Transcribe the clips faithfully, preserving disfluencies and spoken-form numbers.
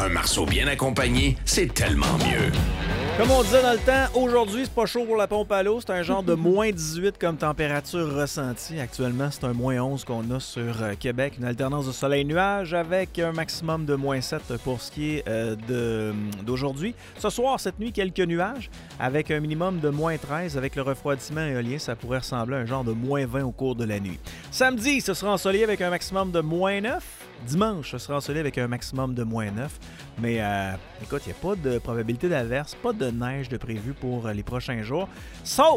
Un Marceau bien accompagné, c'est tellement mieux. Comme on disait dans le temps, aujourd'hui, c'est pas chaud pour la pompe à l'eau. C'est un genre de moins dix-huit comme température ressentie. Actuellement, c'est un moins onze qu'on a sur euh, Québec. Une alternance de soleil-nuage avec un maximum de moins sept pour ce qui est euh, de, d'aujourd'hui. Ce soir, cette nuit, quelques nuages avec un minimum de moins treize. Avec le refroidissement éolien, ça pourrait ressembler à un genre de moins vingt au cours de la nuit. Samedi, ce sera ensoleillé avec un maximum de moins neuf. Dimanche, ce sera ensoleillé avec un maximum de moins neuf. Mais euh, écoute, il n'y a pas de probabilité d'averse, pas de neige de prévu pour les prochains jours. Sauf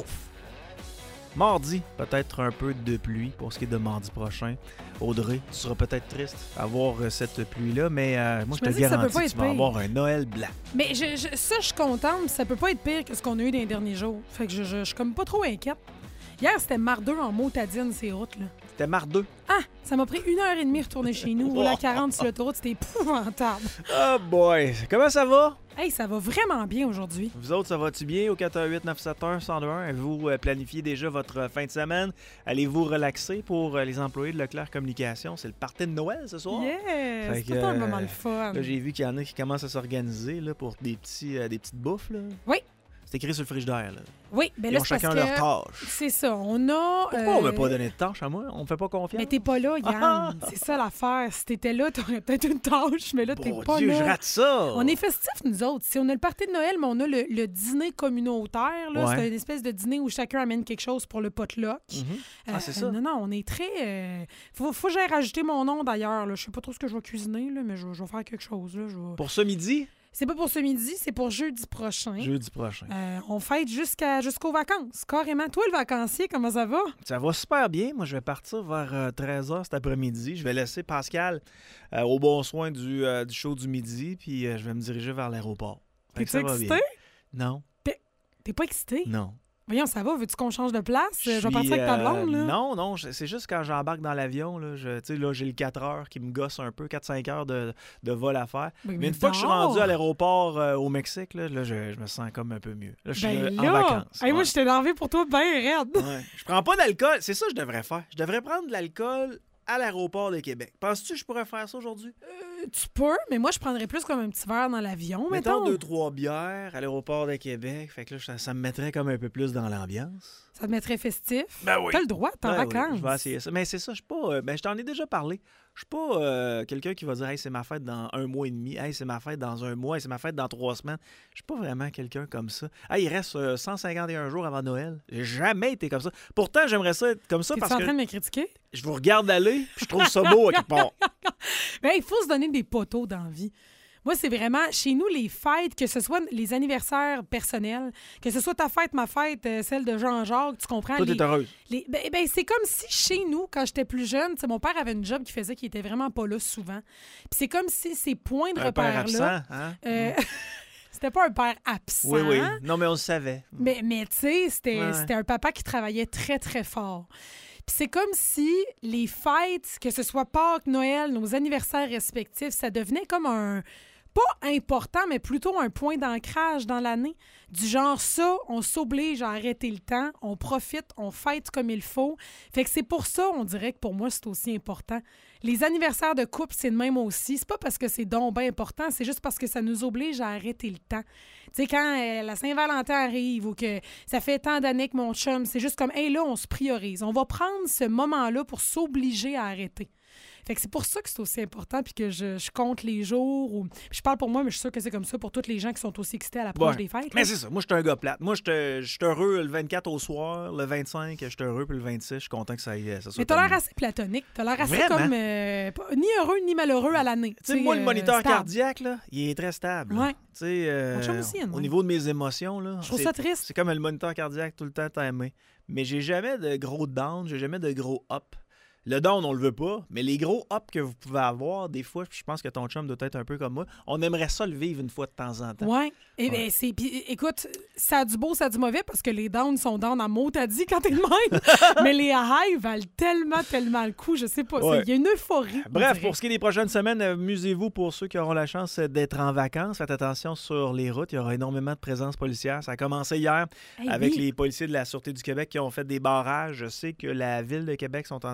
mardi, peut-être un peu de pluie pour ce qui est de mardi prochain. Audrey, tu seras peut-être triste à voir cette pluie-là, mais euh, moi, je, je te garantis que tu vas avoir un Noël blanc. Mais je, je, ça, je suis contente, mais ça peut pas être pire que ce qu'on a eu dans les derniers jours. Fait que je, je, je suis comme pas trop inquiète. Hier, c'était mardeux en motadine, ces routes-là. C'était mardeux? Ah! Ça m'a pris une heure et demie retourner chez nous. Rouler à quarante sur l'autoroute, c'était épouvantable. Oh boy! Comment ça va? Hey, ça va vraiment bien aujourd'hui. Vous autres, ça va-tu bien au quatre un huit neuf sept un un zéro deux un? Avez-vous planifié déjà votre fin de semaine? Allez-vous relaxer pour les employés de Leclerc Communication? C'est le party de Noël ce soir? Yeah! C'est tout un moment le fun. Là, j'ai vu qu'il y en a qui commencent à s'organiser là, pour des, petits, euh, des petites bouffes. Là. Oui. C'est écrit sur le frigidaire. Là. Oui, mais là, Ils ont c'est chacun parce leur que... tâche. C'est ça. On a... Pourquoi euh... on ne veut pas donner de tâche à moi? On me fait pas confiance? Mais t'es pas là, Yann. C'est ça l'affaire. Si t'étais là, t'aurais peut-être une tâche, mais là, t'es bon pas Dieu, là. je rate ça! On est festifs, nous autres. Si on a le party de Noël, mais on a le, le dîner communautaire. Là. Ouais. C'est une espèce de dîner où chacun amène quelque chose pour le potluck. Mm-hmm. Euh, ah, c'est ça? Non, non, on est très... Euh... Faut, faut que j'aille rajouter mon nom, d'ailleurs. Là. Je sais pas trop ce que je vais cuisiner, là, mais je, je vais faire quelque chose. Là. Je vais... Pour ce midi? C'est pas pour ce midi, c'est pour jeudi prochain. Jeudi prochain. Euh, on fête jusqu'à, jusqu'aux vacances, carrément. Toi, le vacancier, comment ça va? Ça va super bien. Moi, je vais partir vers euh, treize heures cet après-midi. Je vais laisser Pascal euh, au bon soin du, euh, du show du midi, puis euh, je vais me diriger vers l'aéroport. T'es-tu excité? Non. T'es, t'es pas excité? Non. Voyons, ça va? Veux-tu qu'on change de place? Je, je vais partir euh, avec ta blonde, là. Non, non. C'est juste quand j'embarque dans l'avion, là, je, là j'ai le quatre heures qui me gosse un peu, quatre cinq heures de, de vol à faire. Mais, mais, mais une fois dors. que je suis rendu à l'aéroport euh, au Mexique, là, là je, je me sens comme un peu mieux. Là, je suis ben euh, là, en vacances. Hey, ouais. Moi, je t'ai énervé pour toi bien raide. Ouais. Je prends pas d'alcool. C'est ça que je devrais faire. Je devrais prendre de l'alcool à l'aéroport de Québec. Penses-tu que je pourrais faire ça aujourd'hui? Euh, tu peux, mais moi, je prendrais plus comme un petit verre dans l'avion, Mettons mettons. deux, trois bières à l'aéroport de Québec. Fait que là, ça, ça me mettrait comme un peu plus dans l'ambiance. Ça te mettrait festif. Ben oui. T'as le droit, t'es en Ben vacances. oui, je vais essayer ça. Mais c'est ça, je suis pas. Euh, ben, je t'en ai déjà parlé. Je suis pas euh, quelqu'un qui va dire hey, c'est ma fête dans un mois et demi. Hey, c'est ma fête dans un mois. Hey, c'est ma fête dans trois semaines. Je suis pas vraiment quelqu'un comme ça. Hey, il reste euh, cent cinquante et un jours avant Noël. J'ai jamais été comme ça. Pourtant, j'aimerais ça être comme ça T'es-tu parce en que train de me critiquer? je vous regarde aller puis je trouve ça beau à quelque part. Ben, il faut se donner des poteaux dans la vie. Moi, c'est vraiment, chez nous, les fêtes, que ce soit les anniversaires personnels, que ce soit ta fête, ma fête, euh, celle de Jean-Jacques, tu comprends? Toi, les, t'es heureuse. les, ben, ben, c'est comme si chez nous, quand j'étais plus jeune, mon père avait une job qui faisait qu'il était vraiment pas là souvent. Puis c'est comme si ces points de Un père repère-là... absent, hein? euh, c'était pas un père absent. Oui, oui. Non, mais on le savait. Mais, mais tu sais, c'était, Ouais. c'était un papa qui travaillait très, très fort. Puis c'est comme si les fêtes, que ce soit Pâques, Noël, nos anniversaires respectifs, ça devenait comme un... pas important, mais plutôt un point d'ancrage dans l'année. Du genre, ça, on s'oblige à arrêter le temps, on profite, on fête comme il faut. Fait que c'est pour ça, on dirait que pour moi, c'est aussi important. Les anniversaires de couple, c'est le même aussi. C'est pas parce que c'est donc bien important, c'est juste parce que ça nous oblige à arrêter le temps. Tu sais, quand euh, la Saint-Valentin arrive ou que ça fait tant d'années que mon chum, c'est juste comme, hey, là, on se priorise. On va prendre ce moment-là pour s'obliger à arrêter. Fait que c'est pour ça que c'est aussi important puis que je, je compte les jours. Ou... Je parle pour moi, mais je suis sûre que c'est comme ça pour tous les gens qui sont aussi excités à l'approche Ouais. des fêtes. Mais là. c'est ça. Moi, je suis un gars plate. Moi, je suis heureux le vingt-quatre au soir. Le vingt-cinq, je suis heureux. Puis le vingt-six, je suis content que ça, y, ça soit Mais t'as l'air terminé. assez platonique. T'as l'air assez Vraiment? comme... euh, pas- ni heureux ni malheureux à l'année. Tu sais, moi, le euh, moniteur stable. cardiaque, là, il est très stable. là. Ouais. Tu sais, euh, Mon chum aussi, hein, au ouais. niveau de mes émotions, là, Je trouve c'est- ça triste. C'est comme le moniteur cardiaque tout le temps timé. Mais j'ai jamais de gros down, j'ai jamais de gros up. Le down, on le veut pas, mais les gros up que vous pouvez avoir, des fois, puis je pense que ton chum doit être un peu comme moi, on aimerait ça le vivre une fois de temps en temps. Ouais. Et Ouais. ben c'est puis écoute, ça a du beau, ça a du mauvais parce que les downs sont downs à mot t'as dit quand t'es de même. Mais les highs valent tellement tellement le coup, je sais pas, Ouais. il y a une euphorie. on Bref, dirait. pour ce qui est des prochaines semaines, amusez-vous pour ceux qui auront la chance d'être en vacances. Faites attention sur les routes. Il y aura énormément de présence policière. Ça a commencé hier Hey, avec oui. les policiers de la Sûreté du Québec qui ont fait des barrages. Je sais que la Ville de Québec sont en train de planifier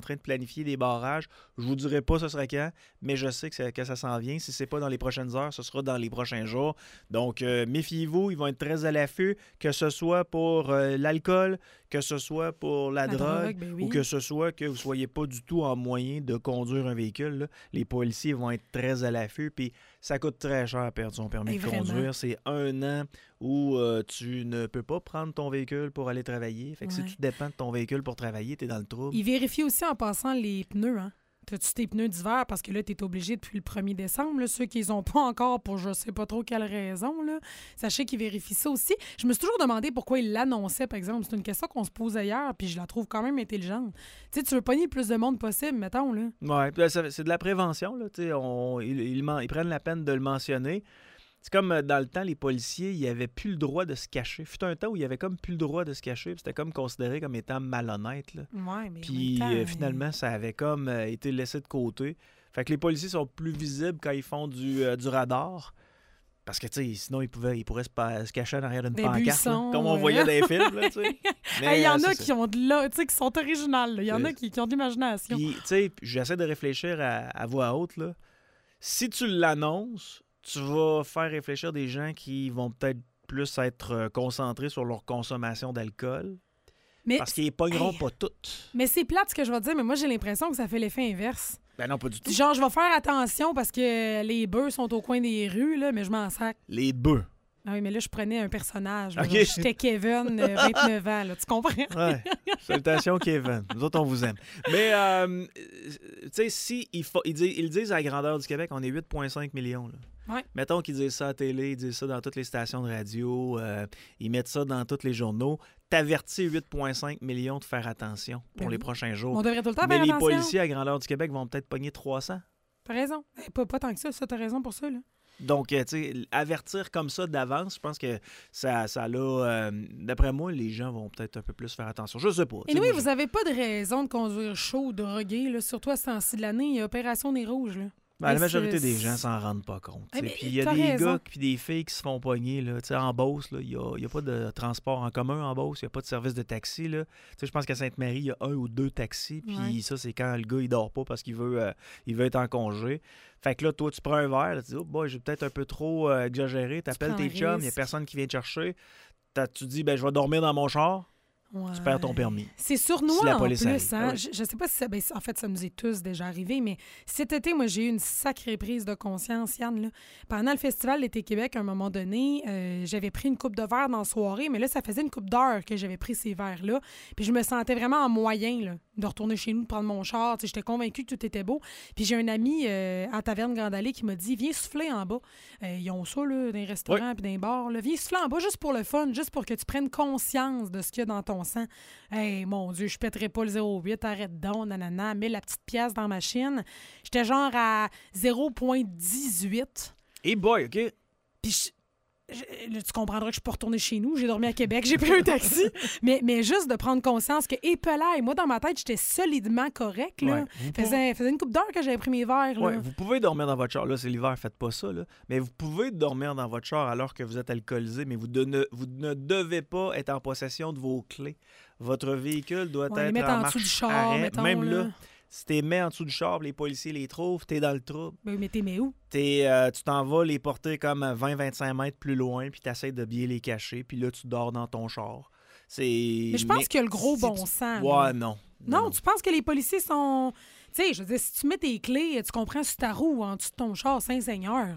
planifier des barrages. Je vous dirai pas ce sera quand, mais je sais que ça, que ça s'en vient. Si c'est pas dans les prochaines heures, ce sera dans les prochains jours. Donc, euh, méfiez-vous, ils vont être très à l'affût, que ce soit pour euh, l'alcool, que ce soit pour la, La drogue, drogue, ben oui. ou que ce soit que vous soyez pas du tout en moyen de conduire un véhicule. Là. Les policiers vont être très à l'affût, puis ça coûte très cher à perdre son permis Et de vraiment. conduire. C'est un an où euh, tu ne peux pas prendre ton véhicule pour aller travailler. Fait que Ouais. si tu dépends de ton véhicule pour travailler, tu es dans le trouble. Il vérifie aussi en passant les pneus, hein. T'as-tu tes pneus d'hiver? Parce que là, t'es obligé depuis le premier décembre. Là, ceux qui les ont pas encore pour je sais pas trop quelle raison. Là. Sachez qu'ils vérifient ça aussi. Je me suis toujours demandé pourquoi ils l'annonçaient, par exemple. C'est une question qu'on se pose ailleurs, puis je la trouve quand même intelligente. Tu sais, tu veux pogner le plus de monde possible, mettons, là. Ouais, puis là, ça- c'est de la prévention. Là, tu sais, on- ils, ils men- ils prennent la peine de le mentionner. C'est comme euh, dans le temps, les policiers, ils n'avaient plus le droit de se cacher. Fut un temps où il y avait comme plus le droit de se cacher, puis c'était comme considéré comme étant malhonnête. Là. Ouais, mais en Puis même temps, euh, finalement, ça avait comme euh, été laissé de côté. Fait que les policiers sont plus visibles quand ils font du, euh, du radar. Parce que, tu sais, sinon, ils, pouvaient, ils pourraient se, pa- se cacher en arrière d'une Des pancarte. là, buissons, comme on ouais. voyait dans les films, là, tu sais. Mais, Il y en euh, a c'est qui ça. ont de là, tu sais, qui sont originales. là. Il y en a C'est- qui, qui ont de l'imagination. Puis, tu sais, j'essaie de réfléchir à, à voix haute, là. Si tu l'annonces, tu vas faire réfléchir des gens qui vont peut-être plus être euh, concentrés sur leur consommation d'alcool. Mais, Parce qu'ils ne pogneront Hey. pas toutes. mais c'est plate ce que je vais te dire, mais moi, j'ai l'impression que ça fait l'effet inverse. Ben non, pas du tout. Genre, je vais faire attention parce que les bœufs sont au coin des rues, là, mais je m'en sac. Les bœufs. Ah oui, mais là, je prenais un personnage. là. Ok. J'étais Kevin, euh, vingt-neuf ans, là, tu comprends? Ouais. Salutations, Kevin. Nous autres, on vous aime. Mais, euh, tu sais, si ils, fa- ils, disent, ils le disent à la grandeur du Québec, on est huit virgule cinq millions. Là. Ouais. Mettons qu'ils disent ça à la télé, ils disent ça dans toutes les stations de radio, euh, ils mettent ça dans tous les journaux. T'avertis huit virgule cinq millions de faire attention pour Ben les oui. prochains jours. On devrait tout le temps Mais faire les attention. policiers à grandeur du Québec vont peut-être pogner trois cents. T'as raison. Eh, pas, pas tant que ça, ça, t'as raison pour ça, là. Donc, euh, tu sais, avertir comme ça d'avance, je pense que ça, ça l'a... euh, d'après moi, les gens vont peut-être un peu plus faire attention. Je sais pas. tu Et sais, oui, moi, vous avez pas de raison de conduire chaud ou drogué, là, surtout à ce temps-ci de l'année. Il y a Opération Nez Rouge, là. Ben, la Mais majorité c'est- des gens s'en rendent pas compte. Eh, tu sais. mais Puis il y a t'as des raison. gars puis des filles qui se font pogner. Là. Tu sais, en Beauce, là, il n'y a, il y a pas de transport en commun en Beauce. Il n'y a pas de service de taxi. Là. Tu sais, je pense qu'à Sainte-Marie, il y a un ou deux taxis. Puis Ouais. ça, c'est quand le gars, il dort pas parce qu'il veut, euh, il veut être en congé. Fait que là, toi, tu prends un verre. Là, tu dis, oh, boy, j'ai peut-être un peu trop euh, exagéré. Tu appelles prends tes un chums, il n'y a risque. personne qui vient te chercher. T'as- Tu dis, ben, je vais dormir dans mon char. Tu perds ton permis. C'est sournois Si la en police plus. arrive. Hein? Ah oui. Je, je sais pas si ça... ben, en fait, ça nous est tous déjà arrivé, mais cet été, moi, j'ai eu une sacrée prise de conscience, Yann. Là. Pendant le Festival d'été Québec, à un moment donné, euh, j'avais pris une coupe de verre dans la soirée, mais là, ça faisait une coupe d'heure que j'avais pris ces verres-là. Puis je me sentais vraiment en moyen là, de retourner chez nous, de prendre mon char. Tu sais, j'étais convaincue que tout était beau. Puis j'ai un ami euh, à Taverne Grande Allée qui m'a dit, viens souffler en bas. Euh, ils ont ça là, dans les restaurants puis dans les bars. Là. Viens souffler en bas juste pour le fun, juste pour que tu prennes conscience de ce qu'il y a dans ton sang. Hey, mon Dieu, je pèterai pas le zéro huit, arrête donc, nanana, mets la petite pièce dans ma machine. J'étais genre à zéro virgule dix-huit. Et boy, OK? Puis je- je- là, tu comprendras que je suis pas retournée chez nous. J'ai dormi à Québec, j'ai pris un taxi. mais, mais juste de prendre conscience que, épelaille, moi, dans ma tête, j'étais solidement correct. Là. Ouais. Vous pouvez- Faisait, faisait une couple d'heures que j'avais pris mes verres. Là. Ouais, vous pouvez dormir dans votre char. Là, c'est l'hiver, faites pas ça. Là. Mais vous pouvez dormir dans votre char alors que vous êtes alcoolisé, mais vous, de- vous ne devez pas être en possession de vos clés. Votre véhicule doit Ouais, les être mettre en en marche dessous du char, arrêt. mettons, Même là, là. si t'es mets en dessous du char, les policiers les trouvent, t'es dans le trouble. Ben, mais t'es mais où? T'es, euh, tu t'en vas les porter comme vingt à vingt-cinq mètres plus loin, puis t'essaies de bien les cacher, puis là, tu dors dans ton char. C'est... Mais je pense qu'il y a le gros si bon tu- sens. Ouais, là. non. Non, tu penses que les policiers sont... Tu sais, je veux dire, si tu mets tes clés, tu comprends, sur ta roue, en dessous de ton char, Saint-Seigneur,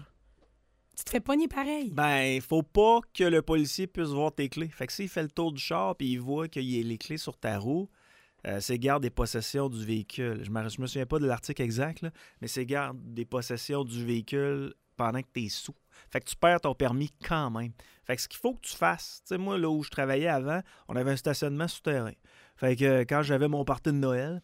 tu te fais pogner pareil. Ben, faut pas que le policier puisse voir tes clés. Fait que s'il fait le tour du char puis il voit qu'il y a les clés sur ta roue, euh, c'est garde des possessions du véhicule. Je me, je me souviens pas de l'article exact, là, mais c'est garde des possessions du véhicule pendant que tu es sous. Fait que tu perds ton permis quand même. Fait que ce qu'il faut que tu fasses, tu sais, moi, là où je travaillais avant, on avait un stationnement souterrain. Fait que euh, quand j'avais mon party de Noël,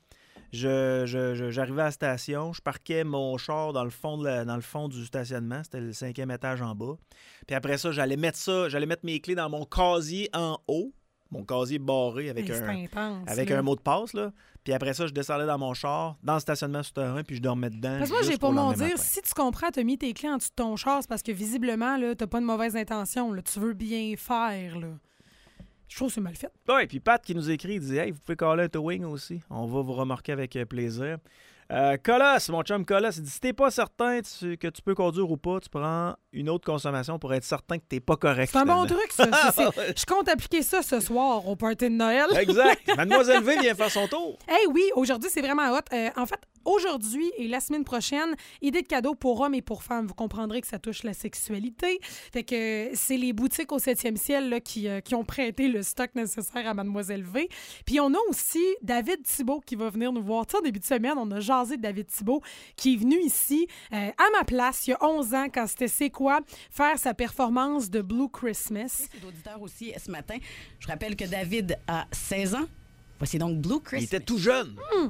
Je, je- je- j'arrivais à la station, je parquais mon char dans le fond, de la- dans le fond du stationnement, c'était le cinquième étage en bas. Puis après ça, j'allais mettre ça, j'allais mettre mes clés dans mon casier en haut, mon casier barré avec, Hey, c'est un, intense, avec là. un mot de passe, là. Puis après ça, je descendais dans mon char, dans le stationnement souterrain, puis je dormais dedans. Parce que moi, j'ai jusqu'au pas mon lendemain dire, matin. si tu comprends, t'as mis tes clés en dessous de ton char, c'est parce que visiblement, là, t'as pas de mauvaise intention. Là. Tu veux bien faire, là. Je trouve que c'est mal fait. Oui, puis Pat qui nous écrit, il dit « Hey, vous pouvez caller un towing aussi. On va vous remarquer avec plaisir. » Euh, Colas, mon chum Colas, il dit « Si t'es pas certain tu, que tu peux conduire ou pas, tu prends une autre consommation pour être certain que t'es pas correct. » C'est un bon truc, ça. C'est, c'est... Je compte appliquer ça ce soir au party de Noël. Exact. Mademoiselle V vient faire son tour. Hey, oui, aujourd'hui, c'est vraiment hot. Euh, en fait, aujourd'hui et la semaine prochaine, idée de cadeaux pour hommes et pour femmes. Vous comprendrez que ça touche la sexualité. Fait que c'est les boutiques au septième ciel là, qui, euh, qui ont prêté le stock nécessaire à Mademoiselle V. Puis on a aussi David Thibault qui va venir nous voir. Tu sais, en début de semaine, on a jasé de David Thibault qui est venu ici euh, à ma place il y a onze ans quand c'était C'est quoi faire sa performance de Blue Christmas. C'est l'auditeur aussi ce matin. Je rappelle que David a seize ans. Voici donc Blue Christmas. Il était tout jeune. Mmh.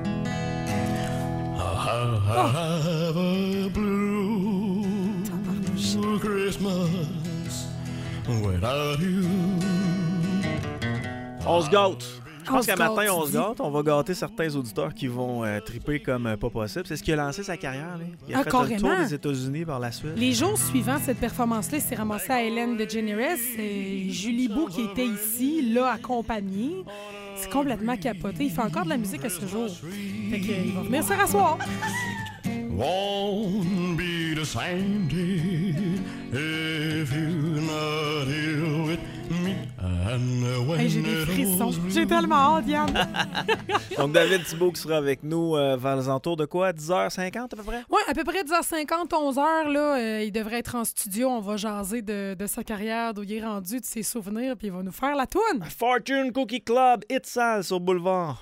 I have a blue Christmas without you. On se gâte. Je pense On qu'à se gâte, matin, on tu se dis. gâte. On va gâter certains auditeurs qui vont euh, triper comme euh, pas possible. C'est ce qui a lancé sa carrière. Là. Il a Ah, fait un tour carrément. des États-Unis par la suite. Les jours suivants cette performance-là, il s'est ramassé à Hélène DeGeneres. Et Julie Beau qui était ici, l'a accompagné. C'est complètement capoté. Il fait encore de la musique à ce jour. Fait qu'il va venir se rasseoir. Won't be the same day if you're not here with me. And when Hey, j'ai des it frissons. all's J'ai blue. tellement hâte, Yann. Donc, David Thibault qui sera avec nous euh, vers les alentours de quoi? dix heures cinquante à peu près? Oui, à peu près dix heures cinquante, onze heures, là, euh, il devrait être en studio. On va jaser de, de sa carrière, d'où il est rendu, de ses souvenirs, puis il va nous faire la toune. Fortune Cookie Club, Hit Sale sur Boulevard.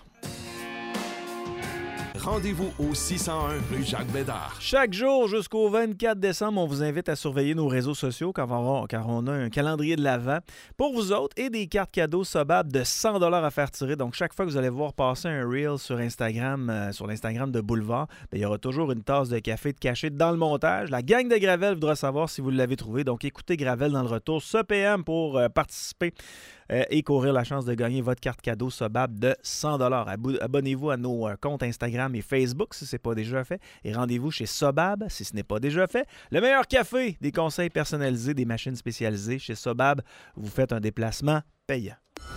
Rendez-vous au six cent un rue Jacques-Bédard. Chaque jour jusqu'au vingt-quatre décembre, on vous invite à surveiller nos réseaux sociaux car on, va, car on a un calendrier de l'Avent pour vous autres et des cartes cadeaux Sobab de cent dollars à faire tirer. Donc, chaque fois que vous allez voir passer un reel sur Instagram, euh, sur l'Instagram de Boulevard, bien, il y aura toujours une tasse de café de cachet dans le montage. La gang de Gravel voudra savoir si vous l'avez trouvé. Donc, écoutez Gravel dans le retour ce P M pour euh, participer euh, et courir la chance de gagner votre carte cadeau Sobab de cent dollars. Abou- Abonnez-vous à nos euh, comptes Instagram et Facebook si ce n'est pas déjà fait. Et rendez-vous chez Sobab si ce n'est pas déjà fait. Le meilleur café, des conseils personnalisés, des machines spécialisées. Chez Sobab, vous faites un déplacement payant.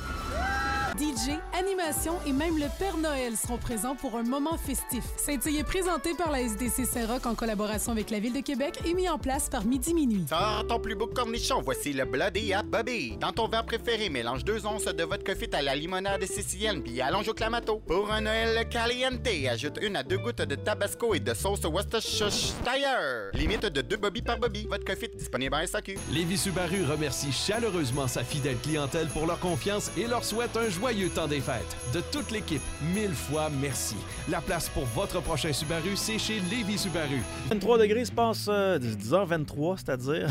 D J, animation et même le Père Noël seront présents pour un moment festif. Saint-Euille est présenté par la S D C Saint-Roch en collaboration avec la Ville de Québec et mis en place par Midi Minuit. Sors ton plus beau cornichon, voici le Bloody à Bobby. Dans ton verre préféré, mélange deux onces de vodka fit à la limonade sicilienne, puis allonge au clamato. Pour un Noël caliente, ajoute une à deux gouttes de tabasco et de sauce Worcestershire. Limite de deux Bobby par Bobby. Vodka fit disponible en S A Q. Lévis Subaru remercie chaleureusement sa fidèle clientèle pour leur confiance et leur souhaite un joyeux temps des fêtes. De toute l'équipe, mille fois merci. La place pour votre prochain Subaru, c'est chez Lévis Subaru. vingt-trois degrés se passe euh, dix heures vingt-trois, c'est-à-dire...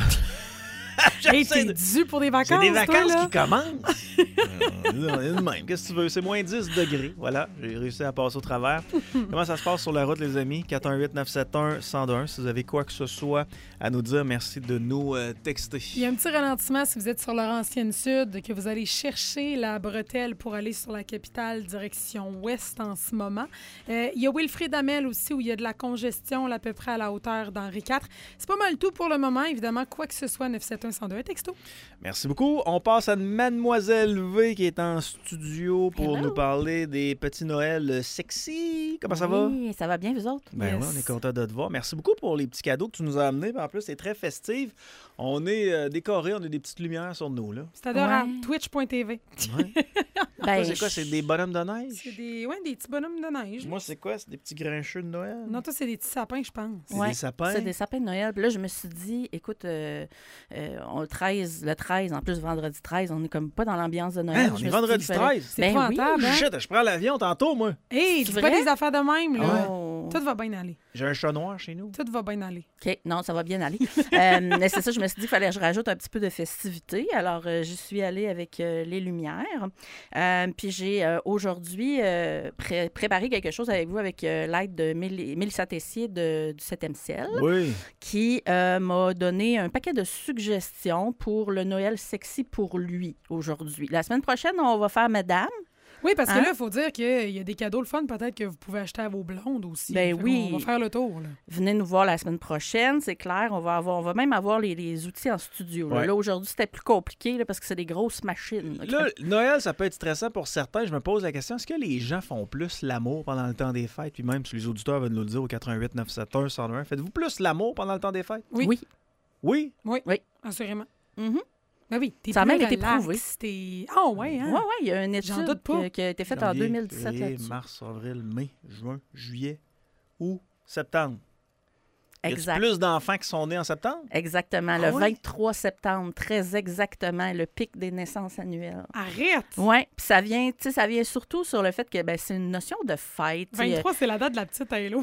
Hey, J'essaie t'es de- dû pour des vacances, C'est des toi, vacances là? qui commencent. Euh, de même. Qu'est-ce que tu veux? C'est moins dix degrés. Voilà, j'ai réussi à passer au travers. Comment ça se passe sur la route, les amis? quatre un huit neuf sept un un zéro deux un. Si vous avez quoi que ce soit à nous dire, merci de nous euh, texter. Il y a un petit ralentissement si vous êtes sur Laurentienne Sud, que vous allez chercher la bretelle pour aller sur la capitale direction ouest en ce moment. Euh, il y a Wilfrid Hamel aussi où il y a de la congestion là, à peu près à la hauteur d'Henri quatre. C'est pas mal tout pour le moment. Évidemment, quoi que ce soit, neuf sept un un zéro deux un, texto. Merci beaucoup. On passe à Mademoiselle V qui est en studio pour Hello. nous parler des petits Noëls sexy. Comment ça va? Oui, ça va bien, vous autres? Ben Yes. oui, on est content de te voir. Merci beaucoup pour les petits cadeaux que tu nous as amenés. En plus, c'est très festif. On est euh, décorés, on a des petites lumières sur nous. Là. C'est adorable. Ouais. twitch point t v. Ouais. Ben, Toi, c'est quoi? C'est des bonhommes de neige? C'est des, ouais, des petits bonhommes de neige. Moi, c'est quoi? C'est des petits grincheux de Noël? Non, toi, c'est des petits sapins, je pense. C'est ouais, des sapins? C'est des sapins de Noël. Puis là, je me suis dit, écoute, euh, euh, on, le treize, le treize, en plus, vendredi treize, on est comme pas dans l'ambiance de Noël. Hein, Je on me est suis dit vendredi qu'il fallait- treize. C'est Ben épouvantable, hein? Shit, je prends l'avion tantôt, moi. Hey, C'est dis pas vrai? des affaires de même, là. Oh. Tout va bien aller. J'ai un chat noir chez nous. Tout va bien aller. OK, non, ça va bien aller. Euh, mais c'est ça, je me suis dit qu'il fallait que je rajoute un petit peu de festivité. Alors, euh, j'y suis allée avec euh, les lumières. Euh, puis j'ai euh, aujourd'hui euh, pré- préparé quelque chose avec vous avec euh, l'aide de Mél- Mélissa Tessier de, du septième ciel, Oui. qui euh, m'a donné un paquet de suggestions pour le Noël sexy pour lui aujourd'hui. La semaine prochaine, on va faire Madame. Oui, parce que Hein? là, il faut dire qu'il y a des cadeaux le fun, peut-être que vous pouvez acheter à vos blondes aussi. Ben Fait oui. On va faire le tour. Là. Venez nous voir la semaine prochaine, c'est clair. On va avoir, on va même avoir les, les outils en studio. Là, Ouais. Là, aujourd'hui, c'était plus compliqué là, parce que c'est des grosses machines. là. Là, Noël, ça peut être stressant pour certains. Je me pose la question, est-ce que les gens font plus l'amour pendant le temps des fêtes? Puis même si les auditeurs veulent nous le dire au quatre-vingt-huit neuf cent soixante-un cent un, faites-vous plus l'amour pendant le temps des fêtes? Oui. Oui. Oui? Oui, Oui. assurément. Mhm. Ben oui, t'es Ça a plus même été relax, prouvé. t'es- Ah ouais, hein? Oui, oui, il y a une J'en étude doute pas. qui, qui a été faite en Janvier, deux mille dix-sept février, là-dessus. mars, avril, mai, juin, juillet, août, septembre. Y a-tu Exact. plus d'enfants qui sont nés en septembre? Exactement. Ah le oui? vingt-trois septembre, très exactement, le pic des naissances annuelles. Arrête! Oui, puis ça vient, tu sais, ça vient surtout sur le fait que ben, c'est une notion de fête. tu sais. vingt-trois, c'est la date de la petite Hello.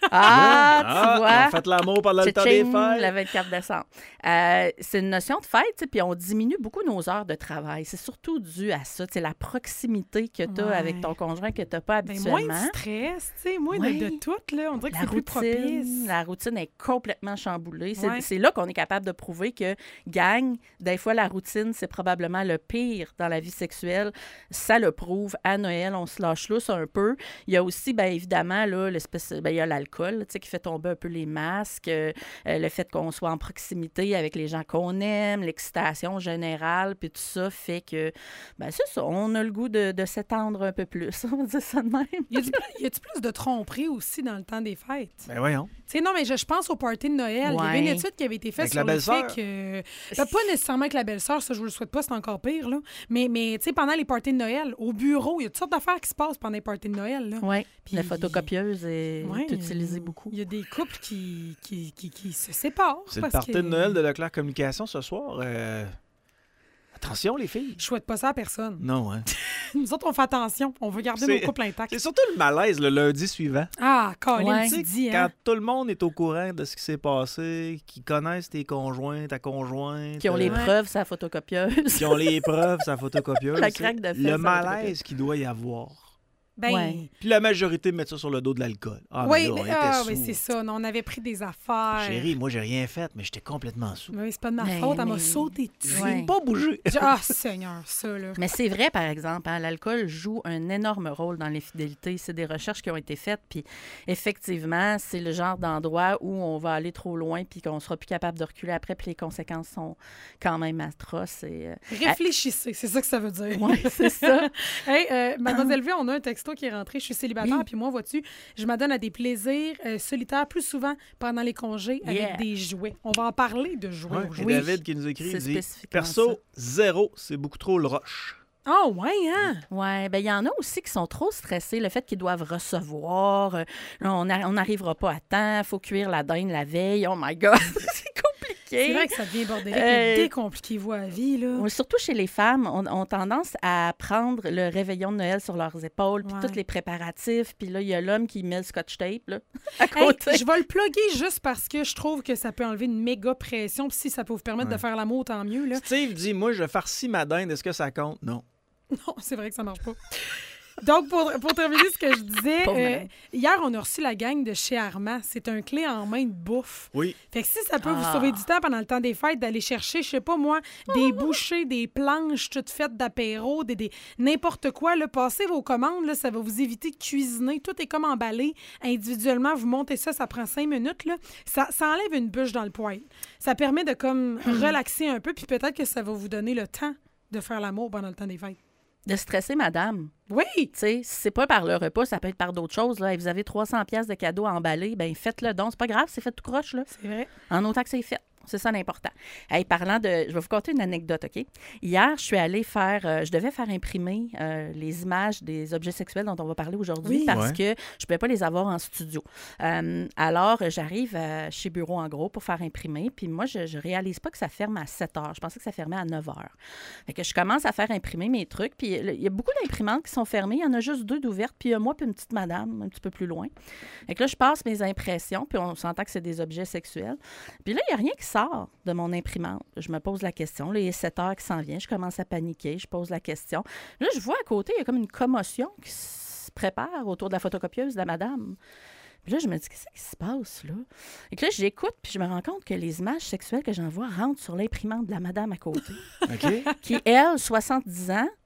Ah, tu vois. On fait l'amour pendant le temps des Tching, fêtes. le vingt-quatre décembre. Euh, c'est une notion de fête, tu sais, puis on diminue beaucoup nos heures de travail. C'est surtout dû à ça, c'est la proximité que tu as Ouais. avec ton conjoint que tu n'as pas Ben, habituellement. moins de stress, tu sais, moins Ouais. de, de tout, là. On dirait que La c'est plus routine, propice. la routine est complètement chamboulée. C'est Ouais. c'est là qu'on est capable de prouver que, gang, des fois, la routine, c'est probablement le pire dans la vie sexuelle. Ça le prouve. À Noël, on se lâche lousse un peu. Il y a aussi, bien évidemment, là, l'espèce, ben, il y a l'alcool, tu sais, qui fait tomber un peu les masques, euh, euh, le fait qu'on soit en proximité avec les gens qu'on aime, l'excitation générale, puis tout ça fait que, ben c'est ça, on a le goût de, de s'étendre un peu plus. On va dire ça de même. Y a-tu plus, y a-tu plus de tromperies aussi dans le temps des fêtes? Ben voyons. Tu sais, non, mais je, je pense au party de Noël. Il y avait une Ouais. étude qui avait été faite Avec sur la le fait belle-sœur? que... Ben, pas nécessairement avec la belle-sœur, ça, je vous le souhaite pas, c'est encore pire, là. Mais, mais tu sais, pendant les parties de Noël, au bureau, il y a toutes sortes d'affaires qui se passent pendant les parties de Noël, là. Oui, Puis- la photocopieuse est Ouais, utilisée beaucoup. Il y a des couples qui, qui, qui, qui se séparent. C'est le parce party que- de Noël de Leclerc Communication ce soir. Euh, Attention, les filles. Je souhaite pas ça à personne. Non, hein? Nous autres, on fait attention. On veut garder C'est- nos couples intacts. C'est surtout le malaise le lundi suivant. Ah, Colin, Ouais. tu Tu sais, dis, quand hein? tout le monde est au courant de ce qui s'est passé, qui connaissent tes conjoints, ta conjointe, Qui ont les euh, Ouais. preuves, sa photocopieuse. qui ont les preuves, sa photocopieuse. La tu sais, craque de fesses, le sa malaise qu'il doit y avoir. Ben, Ouais. Puis la majorité met ça sur le dos de l'alcool. Ah, oui, mais là, on mais, était ah, sous. oui, c'est ça. Non, on avait pris des affaires. Chérie, moi, j'ai rien fait, mais j'étais complètement sous. Oui, c'est pas de ma Mais- faute. Elle m'a mais- sauté dessus. Ouais. J'ai pas bougé. Ah, Seigneur, ça, là. Mais c'est vrai, par exemple, hein, l'alcool joue un énorme rôle dans l'infidélité. C'est des recherches qui ont été faites, puis effectivement, c'est le genre d'endroit où on va aller trop loin, puis qu'on sera plus capable de reculer après, puis les conséquences sont quand même atroces. Et, euh, Réfléchissez, c'est ça que ça veut dire. ouais, c'est ça. Hey, euh, Mademoiselle V, on a un texto qui est rentré. Je suis célibataire, Oui. puis moi, vois-tu, je m'adonne à des plaisirs euh, solitaires plus souvent pendant les congés Yeah. avec des jouets. On va en parler de jouets Ouais, aujourd'hui. et David qui nous écrit, c'est il dit spécifiquement perso, zéro, c'est beaucoup trop le rush. Ah, ouais, hein? Oui, bien, il y en a aussi qui sont trop stressés. Le fait qu'ils doivent recevoir, euh, là, on n'arrivera pas à temps, il faut cuire la dinde la veille. Oh my God, c'est compliqué. C'est vrai que ça devient bordélique. Euh, Décompliquez-vous la vie, là. Oui, surtout chez les femmes, on ont tendance à prendre le réveillon de Noël sur leurs épaules, puis Ouais. tous les préparatifs. Puis là, il y a l'homme qui met le scotch tape là, à Hey, côté. je vais le plugger juste parce que je trouve que ça peut enlever une méga pression. Puis si ça peut vous permettre de faire l'amour, tant mieux. Là. Steve dit, moi, je farcis ma dinde, est-ce que ça compte? Non. Non, c'est vrai que ça marche pas. Donc, pour, pour terminer ce que je disais, Pauvre euh, madame. hier, on a reçu la gang de chez Armand. C'est un clé en main de bouffe. Oui. Fait que si ça peut Ah. vous sauver du temps pendant le temps des fêtes, d'aller chercher, je sais pas moi, des bouchées, des planches toutes faites d'apéro, des, des n'importe quoi, là, passez vos commandes, là, ça va vous éviter de cuisiner. Tout est comme emballé individuellement. Vous montez ça, ça prend cinq minutes. Là. Ça, ça enlève une bûche dans le poêle. Ça permet de comme relaxer un peu, puis peut-être que ça va vous donner le temps de faire l'amour pendant le temps des fêtes. De stresser madame. Oui! Tu sais, si c'est pas par le repas, ça peut être par d'autres choses. Là. Et vous avez trois cents pièces de cadeaux emballés, ben faites-le donc. C'est pas grave, c'est fait tout croche, là. C'est vrai. En autant que c'est fait. C'est ça l'important. Hey, parlant de... Je vais vous conter une anecdote, OK? Hier, je suis allée faire... euh, je devais faire imprimer euh, les images des objets sexuels dont on va parler aujourd'hui Oui. parce Ouais. que je ne pouvais pas les avoir en studio. Euh, alors, j'arrive euh, chez Bureau en gros pour faire imprimer. Puis moi, je ne réalise pas que ça ferme à sept heures. Je pensais que ça fermait à neuf heures. Fait que je commence à faire imprimer mes trucs. Puis il y a beaucoup d'imprimantes qui sont fermées. Il y en a juste deux d'ouvertes. Puis il y a moi puis une petite madame un petit peu plus loin. Fait que là, je passe mes impressions. Puis on s'entend que c'est des objets sexuels. Puis là, il n'y a rien qui sort de mon imprimante. Je me pose la question. Là, il est sept heures qui s'en vient. Je commence à paniquer. Je pose la question. Là, je vois à côté, il y a comme une commotion qui se prépare autour de la photocopieuse de la madame. Puis là, je me dis, qu'est-ce qui se passe, là? Et que là, j'écoute, puis je me rends compte que les images sexuelles que j'envoie rentrent sur l'imprimante de la madame à côté, OK? qui, elle, soixante-dix ans,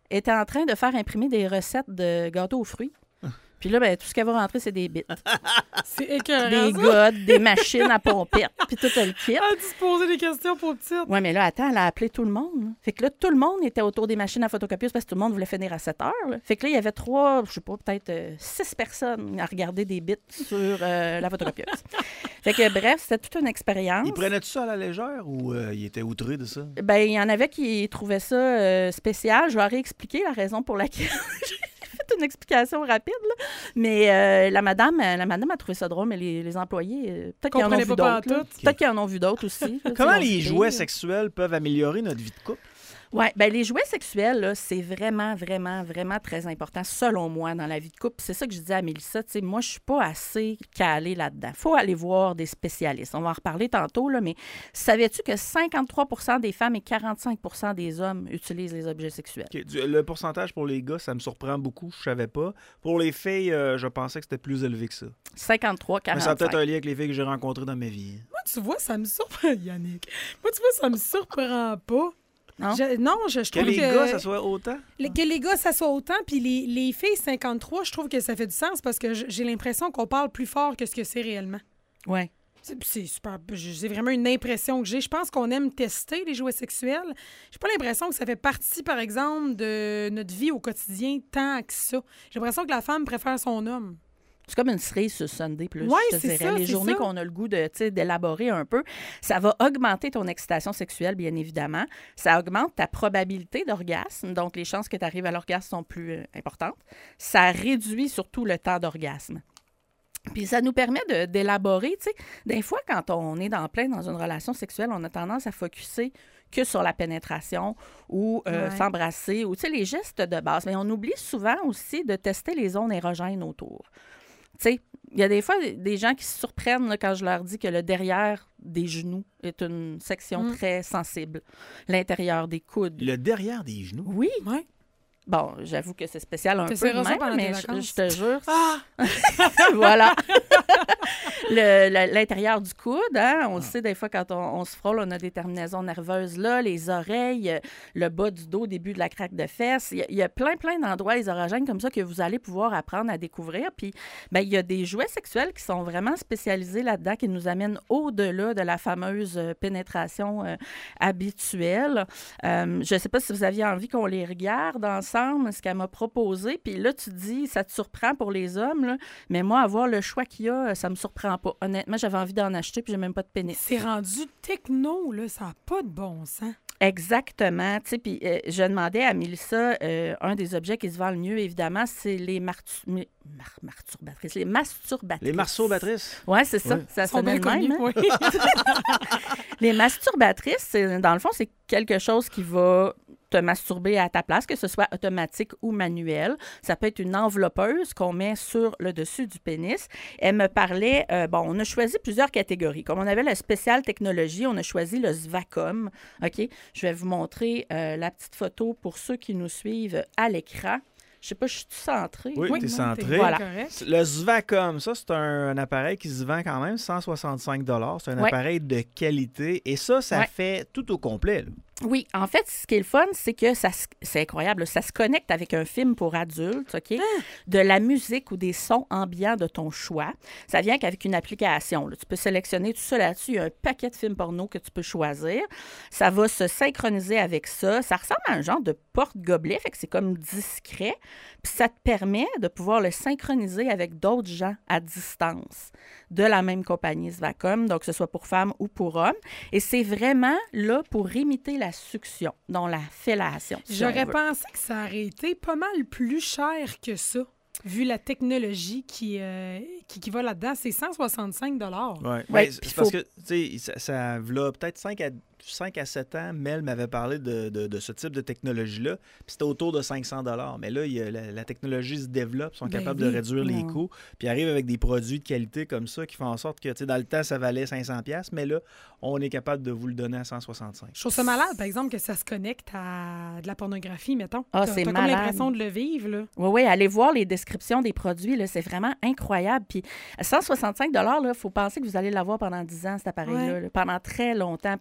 était en train de faire imprimer des recettes de gâteaux aux fruits. Puis là, ben, tout ce qu'elle va rentrer, c'est des bits. C'est écœurant, Des ça. godes, des machines à pompettes, puis tout le kit. Elle a dû se poser des questions pour petites. Oui, mais là, attends, elle a appelé tout le monde. Fait que là, tout le monde était autour des machines à photocopieuses parce que tout le monde voulait finir à sept heures. Là. Fait que là, il y avait trois, je sais pas, peut-être euh, six personnes à regarder des bits sur euh, la photocopieuse. Fait que bref, c'était toute une expérience. Ils prenaient tout ça à la légère ou euh, ils étaient outrés de ça? Ben, il y en avait qui trouvaient ça euh, spécial. Je leur ai expliqué la raison pour laquelle j'ai fait une explication rapide. Là. Mais euh, la madame la madame a trouvé ça drôle, mais les, les employés, euh, peut-être qu'ils en ont Comprenaient vu pas d'autres. là. pantoute. Peut-être qu'ils en ont vu d'autres aussi. là, Comment tu sais, les on se jouets dit, sexuels peuvent améliorer notre vie de couple? Oui, bien, les jouets sexuels, là, c'est vraiment, vraiment, vraiment très important, selon moi, dans la vie de couple. C'est ça que je disais à Mélissa. Tu sais, moi, je suis pas assez calée là-dedans. Il faut aller voir des spécialistes. On va en reparler tantôt, là, mais savais-tu que cinquante-trois pour cent des femmes et quarante-cinq pour cent des hommes utilisent les objets sexuels? Okay. Du- Le pourcentage pour les gars, ça me surprend beaucoup. Je savais pas. Pour les filles, euh, je pensais que c'était plus élevé que ça. cinquante-trois, Mais quarante-cinq. ça a peut-être un lien avec les filles que j'ai rencontrées dans ma vie. Moi, tu vois, ça me surprend, Yannick. Moi, tu vois, ça me surprend pas. Non? Je- non, je, je Que trouve les que... gars, ça soit autant? Le- Que les gars, ça soit autant, puis les, les filles, cinquante-trois, je trouve que ça fait du sens parce que j- j'ai l'impression qu'on parle plus fort que ce que c'est réellement. Oui. C'est c'est super. j- C'est vraiment une impression que j'ai. Je pense qu'on aime tester les jouets sexuels. J'ai pas l'impression que ça fait partie, par exemple, de notre vie au quotidien tant que ça. J'ai l'impression que la femme préfère son homme. C'est comme une cerise sur Sunday plus, Ouais, je te c'est dirais. ça, Les c'est journées ça. qu'on a le goût de, tu sais, d'élaborer un peu, ça va augmenter ton excitation sexuelle, bien évidemment. Ça augmente ta probabilité d'orgasme, donc les chances que tu arrives à l'orgasme sont plus euh, importantes. Ça réduit surtout le temps d'orgasme. Puis ça nous permet de- d'élaborer, tu sais, des fois, quand on est dans plein dans une relation sexuelle, on a tendance à focusser que sur la pénétration ou euh, Ouais. s'embrasser ou, tu sais, les gestes de base. Mais on oublie souvent aussi de tester les zones érogènes autour. Tu sais, il y a des fois des- des gens qui se surprennent là, quand je leur dis que le derrière des genoux est une section Mm. très sensible. L'intérieur des coudes. Le derrière des genoux. Oui. Ouais. Bon, j'avoue que c'est spécial un peu de T'essaieras ça même, pendant mais tes je, vacances. je te jure. Ah! Voilà. Le- le- L'intérieur du coude, hein, on le sait, des fois, quand on, on se frôle, on a des terminaisons nerveuses là, les oreilles, euh, le bas du dos, début de la craque de fesses. Il y a, il y a plein, plein d'endroits érogènes comme ça que vous allez pouvoir apprendre à découvrir. Puis, ben, il y a des jouets sexuels qui sont vraiment spécialisés là-dedans, qui nous amènent au-delà de la fameuse euh, pénétration euh, habituelle. Euh, je ne sais pas si vous aviez envie qu'on les regarde ensemble, ce qu'elle m'a proposé. Puis là, tu dis, ça te surprend pour les hommes, là, mais moi, avoir le choix qu'il y a, ça me surprend pas. Honnêtement, j'avais envie d'en acheter, puis j'ai même pas de pénis. C'est rendu techno, là. Ça n'a pas de bon sens. Exactement. Tu sais, puis euh, je demandais à Mélissa, euh, un des objets qui se vend le mieux, évidemment, c'est les martu- mi- mar- marturbatrices, les masturbatrices. Les masturbatrices. Oui, c'est ça. Ouais. Ça Ils sont sonnait bien de même. connus, hein? oui. Les masturbatrices, c'est- dans le fond, c'est quelque chose qui va te masturber à ta place, que ce soit automatique ou manuel. Ça peut être une enveloppeuse qu'on met sur le dessus du pénis. Elle me parlait, euh, bon, on a choisi plusieurs catégories. Comme on avait la spéciale technologie, on a choisi le Svacom. OK? Je vais vous montrer euh, la petite photo pour ceux qui nous suivent à l'écran. Je sais pas, je suis centrée? Oui, Oui, t'es non, centré. t'es Voilà. correct. Le Zvacom, ça, c'est un, un appareil qui se vend quand même cent soixante-cinq dollars. C'est un Ouais. appareil de qualité. Et ça, ça Ouais. fait tout au complet. là. Oui, en fait, ce qui est le fun, c'est que ça, se- c'est incroyable, là, ça se connecte avec un film pour adultes, OK? De la musique ou des sons ambiants de ton choix. Ça vient qu'avec une application. Là. Tu peux sélectionner tout ça là-dessus. Il y a un paquet de films porno que tu peux choisir. Ça va se synchroniser avec ça. Ça ressemble à un genre de porte-gobelet, fait que c'est comme discret. Puis ça te permet de pouvoir le synchroniser avec d'autres gens à distance de la même compagnie Svacom, donc que ce soit pour femmes ou pour hommes. Et c'est vraiment là pour imiter la succion, dont la fellation. si on J'aurais veut. pensé que ça aurait été pas mal plus cher que ça, vu la technologie qui, euh, qui, qui va là-dedans. C'est cent soixante-cinq dollars. Ouais. Ouais, Ben, c'est puis parce faut- que, tu sais, ça, ça v'là peut-être cinq à, cinq à sept ans, Mel m'avait parlé de, de, de ce type de technologie-là, puis c'était autour de cinq cents dollars. Mais là, il y a la, la technologie se développe, ils sont Ben capables oui. de réduire les Ouais. coûts, puis arrivent avec des produits de qualité comme ça qui font en sorte que, tu sais, dans le temps, ça valait cinq cents dollars, mais là, on est capable de vous le donner à cent soixante-cinq. Je trouve ça malade, par exemple, que ça se connecte à de la pornographie, mettons. Ah, T'as- c'est t'as comme malade. l'impression de le vivre, là. Oui, oui, allez voir les descriptions des produits, là, c'est vraiment incroyable. Puis à cent soixante-cinq dollars, il faut penser que vous allez l'avoir pendant dix ans, cet appareil-là, Ouais. là, pendant très longtemps. Puis c'est quelque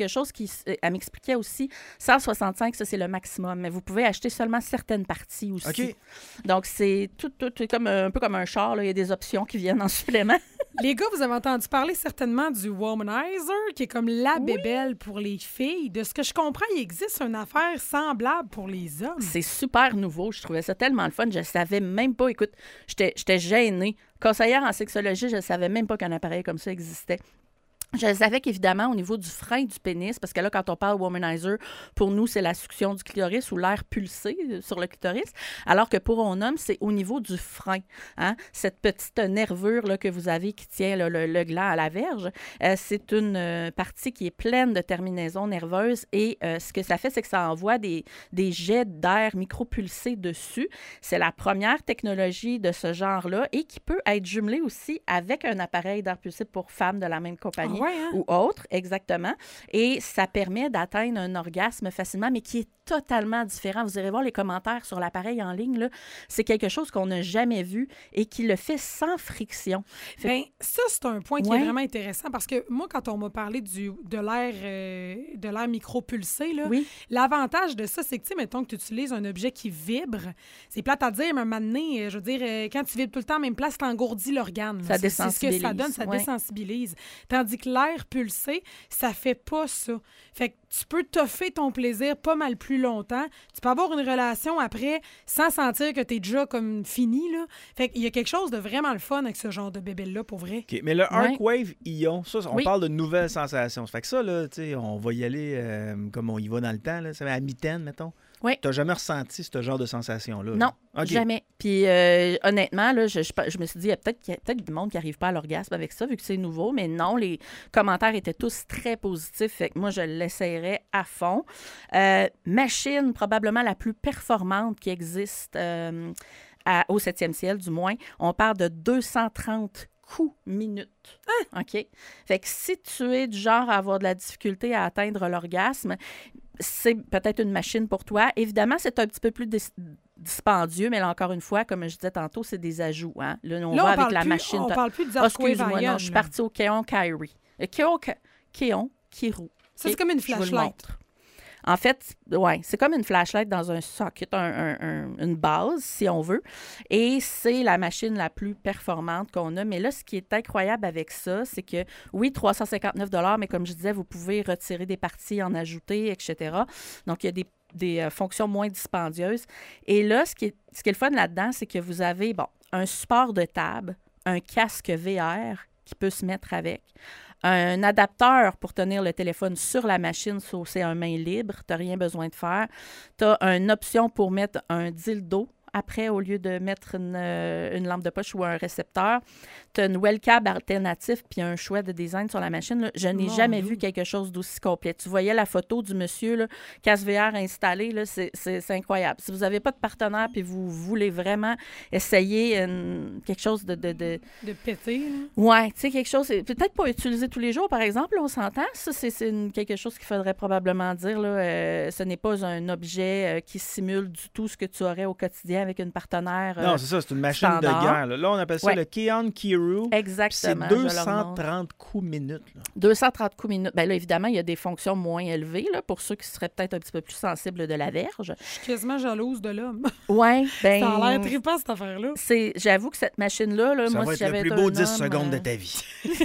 quelque chose qui, elle m'expliquait aussi, cent soixante-cinq, ça, c'est le maximum, mais vous pouvez acheter seulement certaines parties aussi. OK. Donc, c'est tout, tout, tout comme, un peu comme un char, là. Il y a des options qui viennent en supplément. Les gars, vous avez entendu parler certainement du Womanizer, qui est comme la Oui. bébelle pour les filles. De ce que je comprends, il existe une affaire semblable pour les hommes. C'est super nouveau. Je trouvais ça tellement le fun. Je savais même pas. Écoute, j'étais, j'étais gênée. Conseillère en sexologie, je savais même pas qu'un appareil comme ça existait. Je savais qu'évidemment, au niveau du frein du pénis, parce que là, quand on parle womanizer, pour nous, c'est la succion du clitoris ou l'air pulsé sur le clitoris, alors que pour un homme, c'est au niveau du frein. Hein? Cette petite nervure là, que vous avez qui tient là, le, le gland à la verge, euh, c'est une euh, partie qui est pleine de terminaisons nerveuses et euh, ce que ça fait, c'est que ça envoie des, des jets d'air micropulsés dessus. C'est la première technologie de ce genre-là et qui peut être jumelée aussi avec un appareil d'air pulsé pour femmes de la même compagnie. Ouais, hein? Ou autre, exactement. Et ça permet d'atteindre un orgasme facilement, mais qui est totalement différent. Vous irez voir les commentaires sur l'appareil en ligne, là. C'est quelque chose qu'on n'a jamais vu et qui le fait sans friction. Fait... Bien, ça, c'est un point qui Ouais. est vraiment intéressant parce que moi, quand on m'a parlé du, de l'air euh, de l'air micropulsé, là, Oui. l'avantage de ça, c'est que, tu sais, mettons que tu utilises un objet qui vibre, c'est plate à dire, mais à un moment donné, euh, je veux dire, euh, quand tu vibres tout le temps à la même place, t'engourdis l'organe. Ça C'est- C'est ce que ça désensibilise, donne, ça ouais. désensibilise. Tandis que l'air pulsé, ça fait pas ça. Fait que tu peux toffer ton plaisir pas mal plus longtemps. Tu peux avoir une relation après sans sentir que t'es déjà comme fini, là. Fait qu'il y a quelque chose de vraiment le fun avec ce genre de bébé-là, pour vrai. OK. Mais le Arcwave Ion, ça, on Oui. parle de nouvelles sensations. Ça fait que ça, là, tu sais, on va y aller euh, comme on y va dans le temps, là, ça va à mi-temps, mettons. Oui. Tu n'as jamais ressenti ce genre de sensation-là? Non, OK. jamais. Puis euh, honnêtement, là, je, je, je me suis dit, il y a peut-être qu'il y a peut-être du monde qui n'arrive pas à l'orgasme avec ça, vu que c'est nouveau, mais non, les commentaires étaient tous très positifs, fait que moi, je l'essayerais à fond. Euh, machine probablement la plus performante qui existe euh, à- au septième ciel, du moins. On parle de deux cent trente coups minutes. OK? Fait que si tu es du genre à avoir de la difficulté à atteindre l'orgasme, c'est peut-être une machine pour toi. Évidemment, c'est un petit peu plus dis- dispendieux, mais là, encore une fois, comme je disais tantôt, c'est des ajouts. Hein? Là, on Là, va on avec parle la plus, machine. on parle plus du Ah, Arcwave excuse-moi, Ion, non, je suis là. partie au Keon Kyrie. Euh, Keon, Keon Kirou. Ça, c'est comme une Je vous le flashlight. montre. En fait, ouais, c'est comme une flashlight dans un socket, un- un- un- une base, si on veut. Et c'est la machine la plus performante qu'on a. Mais là, ce qui est incroyable avec ça, c'est que, oui, trois cent cinquante-neuf dollars, mais comme je disais, vous pouvez retirer des parties, en ajouter, et cetera. Donc, il y a des, des euh, fonctions moins dispendieuses. Et là, ce qui est, ce qui est le fun là-dedans, c'est que vous avez, bon, un support de table, un casque V R qui peut se mettre avec, un adapteur pour tenir le téléphone sur la machine, so c'est un main libre, tu n'as rien besoin de faire. Tu as une option pour mettre un dildo après, au lieu de mettre une, euh, une lampe de poche ou un récepteur. Tu as une webcam alternative puis un choix de design sur la machine. Là. Je n'ai Mon jamais Dieu. vu quelque chose d'aussi complet. Tu voyais la photo du monsieur, là, casque V R installé, là, c'est, c'est, c'est incroyable. Si vous n'avez pas de partenaire puis vous voulez vraiment essayer une- quelque chose de... de, de De péter, là. Ouais, tu sais, quelque chose, c'est peut-être pas utiliser tous les jours, par exemple, là, on s'entend. Ça, c'est, c'est une- quelque chose qu'il faudrait probablement dire. Là, euh, ce n'est pas un objet euh, qui simule du tout ce que tu aurais au quotidien avec une partenaire. euh, Non, c'est ça, c'est une machine standard. de guerre. Là, Là, on appelle ça Ouais. le Keon Kirou. C'est Exactement. je le deux cent remonte. trente coups minutes. Là. deux cent trente coups minutes. Bien là, évidemment, il y a des fonctions moins élevées là, pour ceux qui seraient peut-être un petit peu plus sensibles de la verge. Je suis quasiment jalouse de l'homme. Oui, ben Ça a l'air trippant, cette affaire-là. c'est, j'avoue que cette machine-là, là, Ça moi, va si être j'avais le plus été beau un dix homme, secondes euh, de ta vie.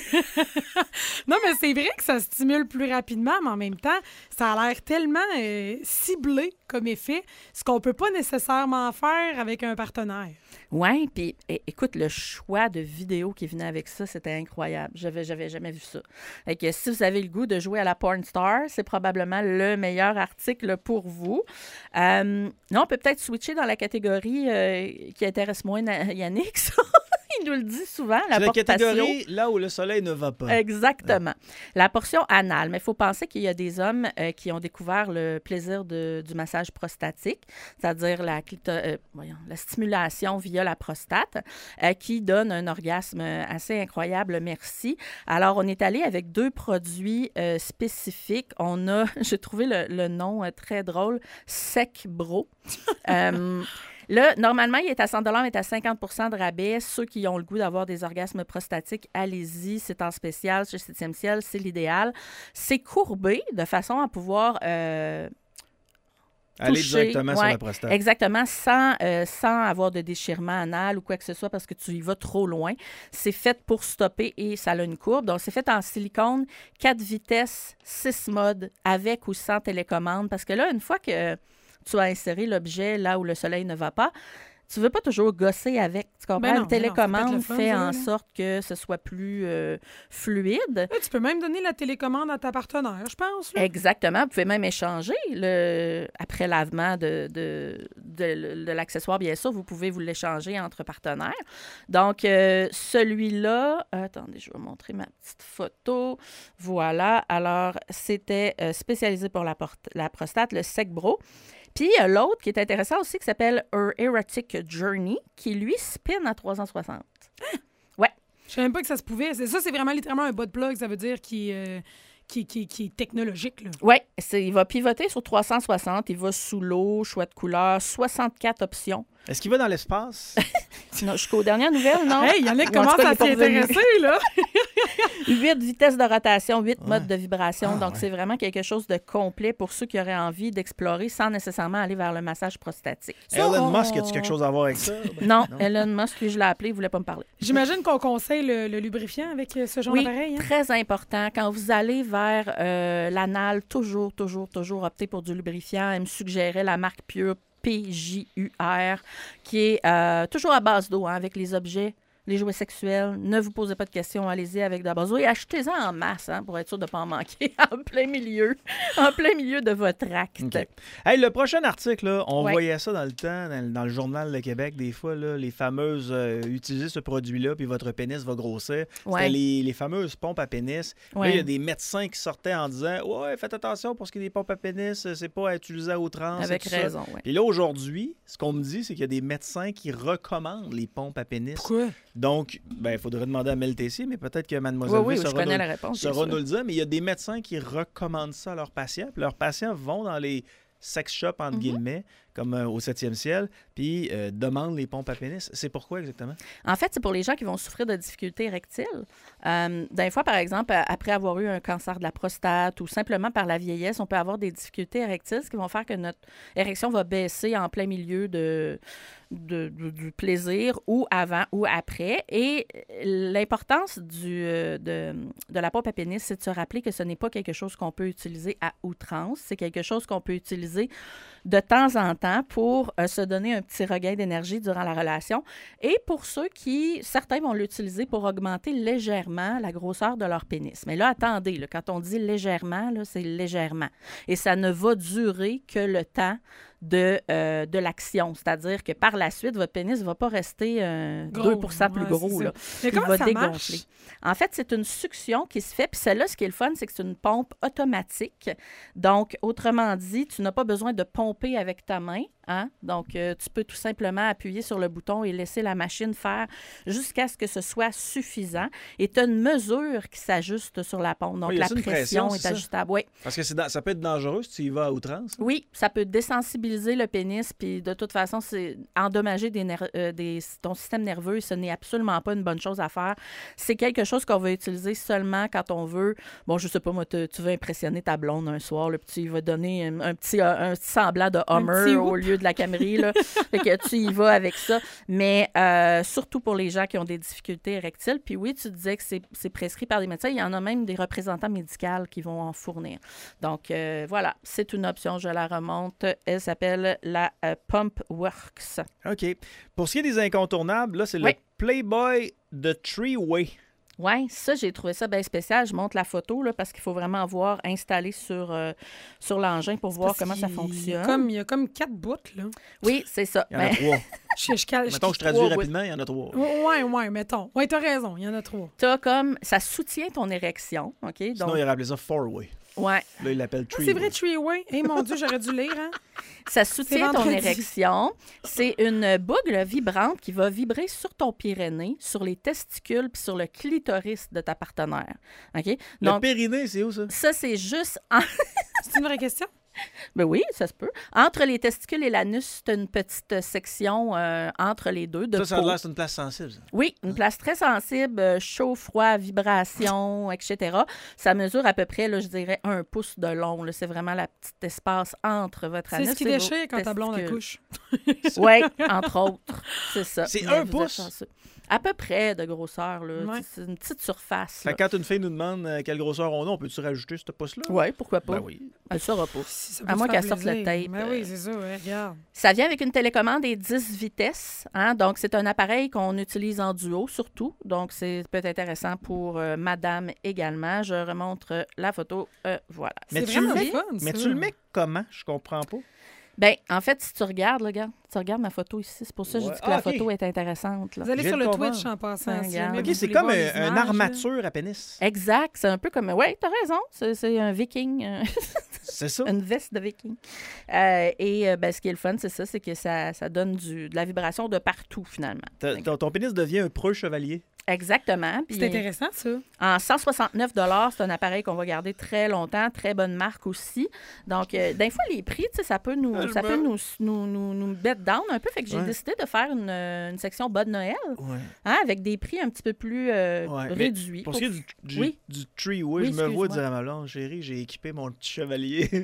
Non, mais c'est vrai que ça stimule plus rapidement, mais en même temps, ça a l'air tellement euh, ciblé comme effet, ce qu'on peut pas nécessairement faire avec un partenaire. Oui, puis é- écoute, le choix de vidéos qui venait avec ça, c'était incroyable. J'avais, j'avais jamais vu ça. Fait que si vous avez le goût de jouer à la Porn Star, c'est probablement le meilleur article pour vous. Euh, non, on peut peut-être switcher dans la catégorie euh, qui intéresse moins Na- Yannick, ça. Il nous le dit souvent, la C'est la portation. catégorie là où le soleil ne va pas. Exactement. La portion anale. Mais il faut penser qu'il y a des hommes euh, qui ont découvert le plaisir de- du massage prostatique, c'est-à-dire la, clito- euh, voyons, la stimulation via la prostate, euh, qui donne un orgasme assez incroyable, merci. Alors, on est allé avec deux produits euh, spécifiques. On a, j'ai trouvé le, le nom euh, très drôle, Sec Bro. Euh, Là, normalement, il est à cent dollars, mais il est à cinquante pour cent de rabais. Ceux qui ont le goût d'avoir des orgasmes prostatiques, allez-y. C'est en spécial chez Septième Ciel. C'est l'idéal. C'est courbé de façon à pouvoir... Euh, Aller toucher, directement ouais, sur la prostate. Exactement, sans, euh, sans avoir de déchirement anal ou quoi que ce soit parce que tu y vas trop loin. C'est fait pour stopper et ça a une courbe. Donc, c'est fait en silicone, quatre vitesses, six modes, avec ou sans télécommande. Parce que là, une fois que tu as inséré l'objet là où le soleil ne va pas, tu ne veux pas toujours gosser avec. Tu comprends? Ben non, Une télécommande ben non, ça peut être le fun, fait ça, en là. sorte que ce soit plus euh, fluide. Là, tu peux même donner la télécommande à ta partenaire, je pense. Là. Exactement. Vous pouvez même échanger le... après lavement de, de, de, de l'accessoire, bien sûr. Vous pouvez vous l'échanger entre partenaires. Donc, euh, celui-là... Attendez, je vais vous montrer ma petite photo. Voilà. Alors, c'était euh, spécialisé pour la, porte... la prostate, le Sec-Bro. Puis, il y a l'autre qui est intéressant aussi, qui s'appelle Her Erotic Journey, qui, lui, spin à trois cent soixante. Ouais. Je savais même pas que ça se pouvait. C'est, ça, c'est vraiment littéralement un bas de plug, ça veut dire qui, euh, qui, qui, qui est technologique. Là. Oui, il va pivoter sur trois cent soixante. Il va sous l'eau, choix de couleur, soixante-quatre options. Est-ce qu'il va dans l'espace? Non, jusqu'aux dernières nouvelles, non? Hey, il y en a qui Ou en tout commencent cas, à il est s'y pas revenu. intéresser, là. Huit vitesses de rotation, huit Ouais. modes de vibration. Ah, donc, ouais. c'est vraiment quelque chose de complet pour ceux qui auraient envie d'explorer sans nécessairement aller vers le massage prostatique. Ça, Elon on- Musk, as-tu quelque chose à voir avec ça? Non, Elon Musk, lui, je l'ai appelé, il voulait pas me parler. J'imagine qu'on conseille le, le lubrifiant avec euh, ce genre Oui, d'appareil. Hein? très important. Quand vous allez vers euh, l'anal, toujours, toujours, toujours optez pour du lubrifiant. Elle me suggérait la marque Pure, P J U R, qui est euh, toujours à base d'eau, hein, avec les objets, les jouets sexuels. Ne vous posez pas de questions, allez-y avec de la base d'eau et achetez-en en masse, hein, pour être sûr de ne pas en manquer en plein milieu, en plein milieu de votre acte. OK. Hey, le prochain article, là, on Ouais. voyait ça dans le temps, dans, le- dans le Journal de Québec, des fois, là, les fameuses... euh, utilisez ce produit-là, puis votre pénis va grossir. Ouais. C'était les, les fameuses pompes à pénis. Là, Ouais. il y a des médecins qui sortaient en disant « Ouais, faites attention pour ce qui est des pompes à pénis, c'est pas à utiliser à outrance. » Avec et tout ça. raison, oui. Puis là, aujourd'hui, ce qu'on me dit, c'est qu'il y a des médecins qui recommandent les pompes à pénis. Pourquoi? Donc, ben, il faudrait demander à Mel Tessier, mais peut-être que Mademoiselle Oui, oui, V je saura, connais nous, la réponse. bien saura sûr. nous le dire, mais il y a des médecins qui recommandent ça à leurs patients. Puis leurs patients vont dans les sex shops, entre Mhm. guillemets, comme euh, au septième ciel, puis euh, demandent les pompes à pénis. C'est pourquoi exactement? En fait, c'est pour les gens qui vont souffrir de difficultés érectiles. Euh, des fois, par exemple, euh, après avoir eu un cancer de la prostate ou simplement par la vieillesse, on peut avoir des difficultés érectiles, ce qui vont faire que notre érection va baisser en plein milieu de, de- de- du plaisir ou avant ou après. Et l'importance du, euh, de, de la pompe à pénis, c'est de se rappeler que ce n'est pas quelque chose qu'on peut utiliser à outrance. C'est quelque chose qu'on peut utiliser de temps en temps pour euh, se donner un petit regain d'énergie durant la relation. Et pour ceux qui, certains vont l'utiliser pour augmenter légèrement la grosseur de leur pénis. Mais là, attendez, là, quand on dit légèrement, là, c'est légèrement. Et ça ne va durer que le temps de, euh, de l'action. C'est-à-dire que par la suite, votre pénis ne va pas rester euh, Gros, deux pour cent plus ouais, gros. c'est ça. Là. Mais Il comment va ça dégonfler. marche? En fait, c'est une succion qui se fait. Puis celle-là, ce qui est le fun, c'est que c'est une pompe automatique. Donc, autrement dit, tu n'as pas besoin de pomper avec ta main. Hein? Donc, euh, tu peux tout simplement appuyer sur le bouton et laisser la machine faire jusqu'à ce que ce soit suffisant. Et tu as une mesure qui s'ajuste sur la pompe. Donc, Oui, y a la ça une pression, pression, est c'est ça? ajustable. Oui. Parce que c'est dans- ça peut être dangereux si tu y vas à outrance. Oui, ça peut désensibiliser le pénis, puis de toute façon, c'est endommager des ner- euh, des, ton système nerveux. Ce n'est absolument pas une bonne chose à faire. C'est quelque chose qu'on va utiliser seulement quand on veut, bon, je sais pas, moi, te- tu veux impressionner ta blonde un soir, le petit, il va donner un, un petit, un, petit semblant de Hummer petit au whoop. lieu de la Camry, là. Fait que tu y vas avec ça. Mais euh, surtout pour les gens qui ont des difficultés érectiles. Puis oui, tu disais que c'est c'est prescrit par des médecins. Il y en a même des représentants médicaux qui vont en fournir. Donc, euh, voilà, c'est une option. Je la remonte. Elle s'appelle la euh, Pump Works. OK. Pour ce qui est des incontournables, là, c'est Oui. le Playboy de Three-Way. Oui, ça, j'ai trouvé ça bien spécial. Je montre la photo là, parce qu'il faut vraiment voir installé sur, euh, sur l'engin pour voir Parce comment ça qu'il- fonctionne. Comme, il y a comme quatre bouts, là. Oui, c'est ça. Il y en a Ben, trois. Je, je, cal- je- Mettons que je traduis trois, oui. rapidement, il y en a trois. Ouais, ouais, mettons. Ouais, t'as raison, il y en a trois. t'as comme, ça soutient ton érection. OK? Sinon, Donc, il aurait appelé ça Four-Way. ouais. Là, il l'appelle Ah, Three-Way. c'est vrai, Treeway. Eh mon Dieu, j'aurais dû lire, hein? Ça soutient ton vendredi. érection. C'est une boucle vibrante qui va vibrer sur ton pyrénée, sur les testicules puis sur le clitoris de ta partenaire. OK? Le Donc, périnée, c'est où ça? ça, c'est juste... En... C'est une vraie question? Ben oui, ça se peut. Entre les testicules et l'anus, c'est une petite section euh, entre les deux de Ça, ça a peau. l'air c'est une place sensible. Ça. Oui, une place très sensible, euh, chaud, froid, vibration, et cetera. Ça mesure à peu près, là, je dirais, un pouce de long. là. C'est vraiment la petite espace entre votre anus C'est ce qui et vos déchire quand ta blonde testicules. accouche. Oui, entre autres. C'est ça. C'est Mais un vous êtes pouce? chanceux. À peu près de grosseur. Là. Ouais. C'est une petite surface. Fait que quand une fille nous demande euh, quelle grosseur on a, on peut-tu rajouter ce pouce-là? Oui, pourquoi pas. Ben oui. Elle ne saura pas. Si ça À peut moins te faire qu'elle sorte le plaisir. tape, Ben euh, oui, c'est ça, ouais, regarde. Ça vient avec une télécommande et dix vitesses. Hein? Donc, c'est un appareil qu'on utilise en duo, surtout. Donc, c'est peut-être intéressant pour euh, madame également. Je remontre la photo. Euh, voilà. Mais C'est tu le vraiment mets, fun, mais ça. tu le mets comment? Je comprends pas. Bien, en fait, si tu regardes, là, regarde, tu regardes ma photo ici. C'est pour ça que je Ouais. dis que Ah, la ok. photo est intéressante. Là. Vous allez Je sur viens le de Twitch comprendre. en passant. Ouais, si regarde. jamais OK, vous c'est voulez comme voir un- les une images, là. armature à pénis. Exact. C'est un peu comme... Oui, t'as raison. C'est, c'est un viking. euh, C'est ça? une veste de viking. Euh, et euh, ben, ce qui est le fun, c'est ça, c'est que ça, ça donne du, de la vibration de partout, finalement. Ta- Ton, ton pénis devient un preux chevalier. Exactement. Puis, C'est intéressant, ça. en cent soixante-neuf dollars, c'est un appareil qu'on va garder très longtemps, très bonne marque aussi. Donc, euh, des fois, les prix, tu sais, ça peut nous, ça peut nous, nous, nous, nous mettre down un peu. Fait que j'ai Ouais. décidé de faire une, euh, une section bas de Noël, Ouais. hein, avec des prix un petit peu plus euh, Ouais, mais réduits. Pour ce qui est du, du, Oui. du tree, oui, Oui, je me vois excuse-moi. dire à ma blonde, chérie, j'ai équipé mon petit chevalier. Oui.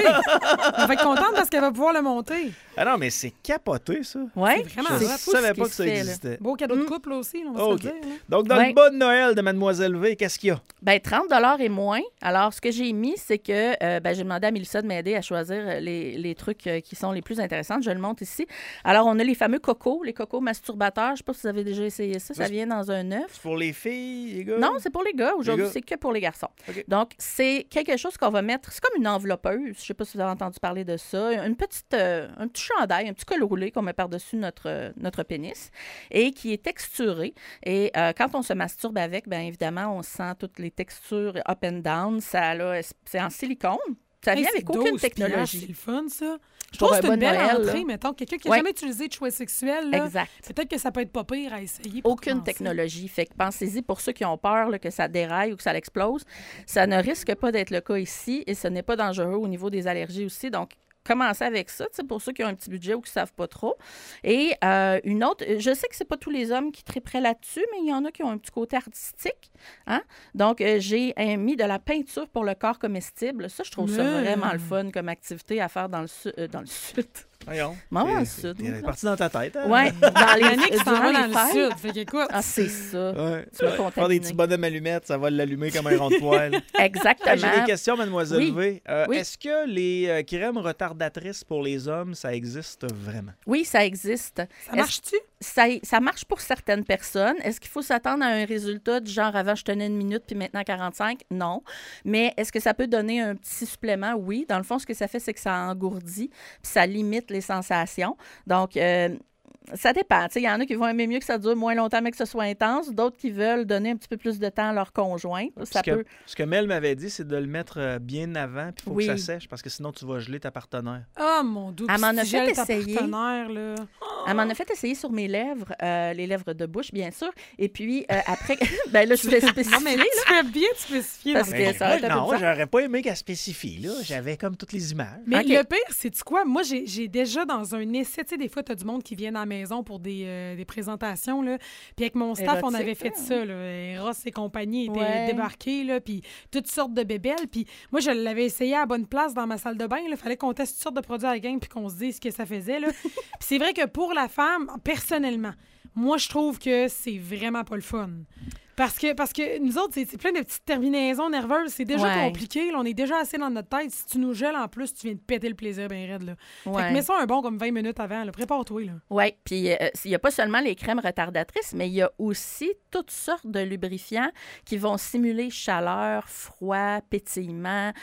On va être contente parce qu'elle va pouvoir le monter. ah non, mais c'est capoté, ça. Ouais, C'est vraiment Je hot. fou savais ce pas qui que se ça fait, là. existait. Beau cadeau de Mm. couple aussi, on va OK. se le dire. là. Donc, dans Ouais. le bas de Noël de Mademoiselle V, qu'est-ce qu'il y a? Ben, trente dollars et moins. Alors, ce que j'ai mis, c'est que euh, ben, j'ai demandé à Mélissa de m'aider à choisir les, les trucs euh, qui sont les plus intéressants. Je le montre ici. Alors, on a les fameux cocos, les cocos masturbateurs. Je ne sais pas si vous avez déjà essayé ça. Ça Ça, vient dans un œuf. C'est pour les filles, les gars? Non, c'est pour les gars. Aujourd'hui, gars. c'est que pour les garçons. OK. Donc, c'est quelque chose qu'on va mettre. C'est comme une enveloppeuse. Je ne sais pas si vous avez entendu parler de ça. Une petite, euh, un petit chandail, un petit col roulé qu'on met par-dessus notre, euh, notre pénis et qui est texturé. Et euh, quand on se masturbe avec, bien évidemment, on sent toutes les textures up and down. Ça, là, c'est en silicone. Ça vient Hey, avec c'est aucune douze piastres, C'est technologie. le fun, ça. Je Pour trouve un que c'est une bon belle Noël, entrée, là. mettons. Quelqu'un qui n'a Ouais. jamais utilisé de jouets sexuels, là, Exact. peut-être que ça peut être pas pire à essayer. pour Aucune commencer. technologie. Fait que pensez-y pour ceux qui ont peur là, que ça déraille ou que ça l'explose. Ça ne risque pas d'être le cas ici et ce n'est pas dangereux au niveau des allergies aussi. Donc, commencez avec ça, tu sais, pour ceux qui ont un petit budget ou qui ne savent pas trop. Et euh, une autre, je sais que c'est pas tous les hommes qui triperaient là-dessus, mais il y en a qui ont un petit côté artistique. Hein? Donc, euh, j'ai euh, mis de la peinture pour le corps comestible. Ça, je trouve ça Mais- vraiment le fun comme activité à faire dans le, su- euh, dans le sud. Voyons. Maman, T'es- le sud, t'es moi, là. parti dans ta tête, hein? Oui, dans les, Yannick s'en durant va dans les le fêtes. sud. Fait qu'écoute, Ah, c'est ça. Ouais. Tu m'as Faire des contaminé. petits bonhommes allumettes, ça va l'allumer comme un rond de poêle. Exactement. Hey, j'ai des questions, Mademoiselle Oui. V. Euh, Oui. Est-ce que les euh, crèmes retardatrices pour les hommes, ça existe vraiment? Oui, ça existe. ça Est-ce- marche-tu? Ça, ça marche pour certaines personnes. Est-ce qu'il faut s'attendre à un résultat du genre avant je tenais une minute puis maintenant quarante-cinq? Non. Mais est-ce que ça peut donner un petit supplément? Oui. Dans le fond, ce que ça fait, c'est que ça engourdit puis ça limite les sensations. Donc, euh, ça dépend. Il y en a qui vont aimer mieux que ça dure moins longtemps mais que ce soit intense. D'autres qui veulent donner un petit peu plus de temps à leur conjoint. Ça ce, que, peut... ce que Mel m'avait dit, c'est de le mettre euh, bien avant, puis il faut Oui. que ça sèche, parce que sinon, tu vas geler ta partenaire. Ah, mon doux. Elle m'en a petit gel, fait ta essayer. partenaire, là. Elle m'en a fait essayer sur mes lèvres, euh, les lèvres de bouche, bien sûr. Et puis, euh, après... ben là, je vais spécifier. Non, mais là, tu fais bien de spécifier. Parce dans que le- ça va être un peu non, bizarre. j'aurais pas aimé qu'elle spécifie. Là. J'avais comme toutes les images. Mais OK. le pire, c'est quoi? Moi, j'ai j'ai déjà dans un essai, tu sais, des fois, tu as du monde qui vient à la maison pour des, euh, des présentations, là. Puis avec mon staff, on Érotique, avait fait là. ça, là. Eros et compagnie étaient Ouais. débarqués, là, puis toutes sortes de bébelles. Puis moi, je l'avais essayé à la bonne place dans ma salle de bain, là. Fallait qu'on teste toutes sortes de produits à la gang puis qu'on se dise ce que ça faisait, là. Puis c'est vrai que pour la femme, personnellement, moi, je trouve que c'est vraiment pas le fun. Parce que, parce que nous autres, c'est c'est plein de petites terminaisons nerveuses. C'est déjà Ouais. compliqué. Là, on est déjà assez dans notre tête. Si tu nous gèles en plus, tu viens de péter le plaisir bien raide. Là. Fait Ouais. que mets ça un bon comme vingt minutes avant. là. Prépare-toi. Là. Oui, puis euh, il n'y a pas seulement les crèmes retardatrices, mais il y a aussi toutes sortes de lubrifiants qui vont simuler chaleur, froid, pétillement,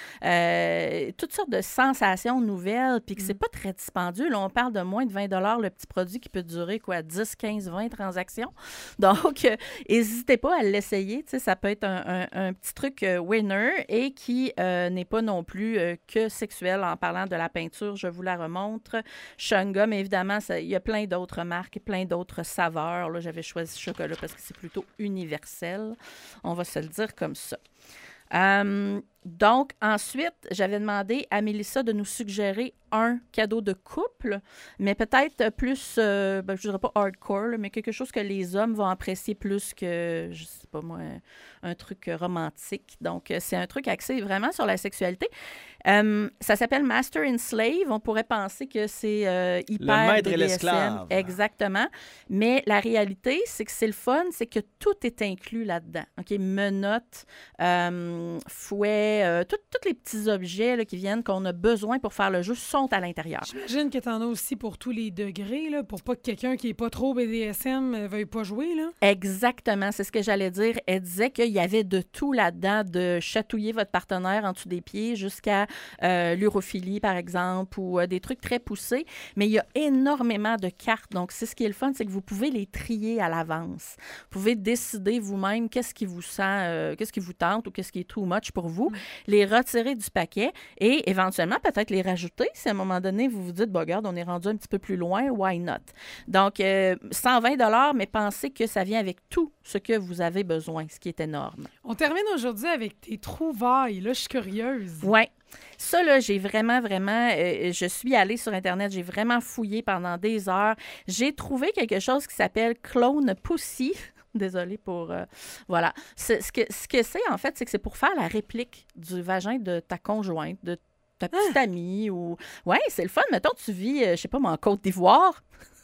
euh, toutes sortes de sensations nouvelles, puis que c'est pas très dispendieux. Là, on parle de moins de vingt dollars le petit produit qui peut durer quoi, dix, quinze, vingt transactions. Donc, n'hésitez pas à l'essayer. Tu sais, ça peut être un, un, un petit truc euh, winner et qui euh, n'est pas non plus euh, que sexuel. En parlant de la peinture, je vous la remontre. Shunga, mais évidemment, ça, il y a plein d'autres marques et plein d'autres saveurs. Là, j'avais choisi chocolat parce que c'est plutôt universel. On va se le dire comme ça. Euh, donc, ensuite, j'avais demandé à Mélissa de nous suggérer un cadeau de couple, mais peut-être plus, euh, ben, je dirais pas hardcore, là, mais quelque chose que les hommes vont apprécier plus que, je sais pas moi, un, un truc romantique. Donc, c'est un truc axé vraiment sur la sexualité. Euh, ça s'appelle Master and Slave. On pourrait penser que c'est euh, hyper le maître B D S M. et l'esclave. Exactement. Mais la réalité, c'est que c'est le fun, c'est que tout est inclus là-dedans. OK? Menottes, euh, fouets, euh, tous les petits objets là, qui viennent, qu'on a besoin pour faire le jeu, sont à l'intérieur. J'imagine que tu en as aussi pour tous les degrés, là, pour pas que quelqu'un qui n'est pas trop B D S M ne veuille pas jouer. Là. Exactement, c'est ce que j'allais dire. Elle disait qu'il y avait de tout là-dedans, de chatouiller votre partenaire en dessous des pieds jusqu'à euh, l'urophilie, par exemple, ou euh, des trucs très poussés. Mais il y a énormément de cartes. Donc, c'est ce qui est le fun, c'est que vous pouvez les trier à l'avance. Vous pouvez décider vous-même qu'est-ce qui vous sent, euh, qu'est-ce qui vous tente ou qu'est-ce qui est too much pour vous, mm. les retirer du paquet et éventuellement peut-être les rajouter si à un moment donné, vous vous dites, bah, regarde, on est rendu un petit peu plus loin, why not? Donc, euh, cent vingt dollars, mais pensez que ça vient avec tout ce que vous avez besoin, ce qui est énorme. On termine aujourd'hui avec tes trouvailles. Là, je suis curieuse. Oui. Ça, là, j'ai vraiment, vraiment... Euh, je suis allée sur Internet, j'ai vraiment fouillé pendant des heures. J'ai trouvé quelque chose qui s'appelle Clone Pussy. Désolée pour... Euh, voilà. Ce, ce que ce que c'est, en fait, c'est que c'est pour faire la réplique du vagin de ta conjointe, de ta petite ah. amie ou... Ouais, c'est le fun. Mettons, tu vis, euh, je sais pas, moi, en Côte d'Ivoire.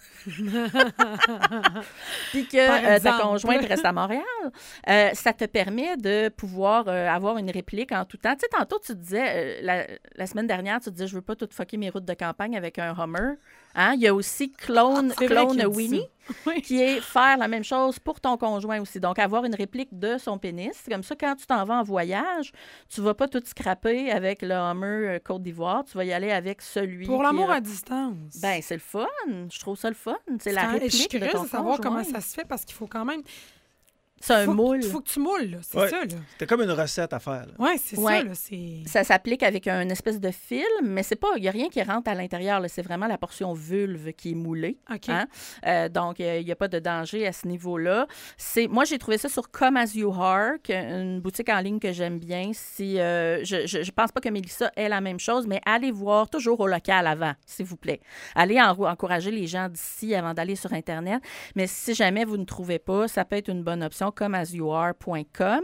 Puis que euh, ta conjointe reste à Montréal, euh, ça te permet de pouvoir euh, avoir une réplique en tout temps. Tu sais, tantôt, tu te disais, euh, la, la semaine dernière, tu te disais, je veux pas tout fucker mes routes de campagne avec un Hummer. Hein? Il y a aussi Clone, ah, clone Winnie, oui. qui est faire la même chose pour ton conjoint aussi. Donc, avoir une réplique de son pénis. Comme ça, quand tu t'en vas en voyage, tu vas pas tout scraper avec le Hummer Côte d'Ivoire. Tu vas y aller avec celui Pour qui l'amour est... à distance. Ben, c'est le fun. Je trouve ça le fun. C'est la réplique. Je suis curieuse de, ton de savoir conjoint. comment ça se fait parce qu'il faut quand même... C'est un faut, moule. Il faut que tu moules, là. C'est ouais. ça, là. C'était comme une recette à faire. Oui, c'est ouais. ça, là. C'est... Ça s'applique avec un espèce de fil, mais c'est pas... Il n'y a rien qui rentre à l'intérieur, là. C'est vraiment la portion vulve qui est moulée. OK. Hein? Euh, donc, il n'y a pas de danger à ce niveau-là. C'est... Moi, j'ai trouvé ça sur Come As You Are, une boutique en ligne que j'aime bien. Si, euh, je, je, je pense pas que Mélissa ait la même chose, mais allez voir toujours au local avant, s'il vous plaît. Allez en, encourager les gens d'ici avant d'aller sur Internet. Mais si jamais vous ne trouvez pas, ça peut être une bonne option. Come As You Are. .com.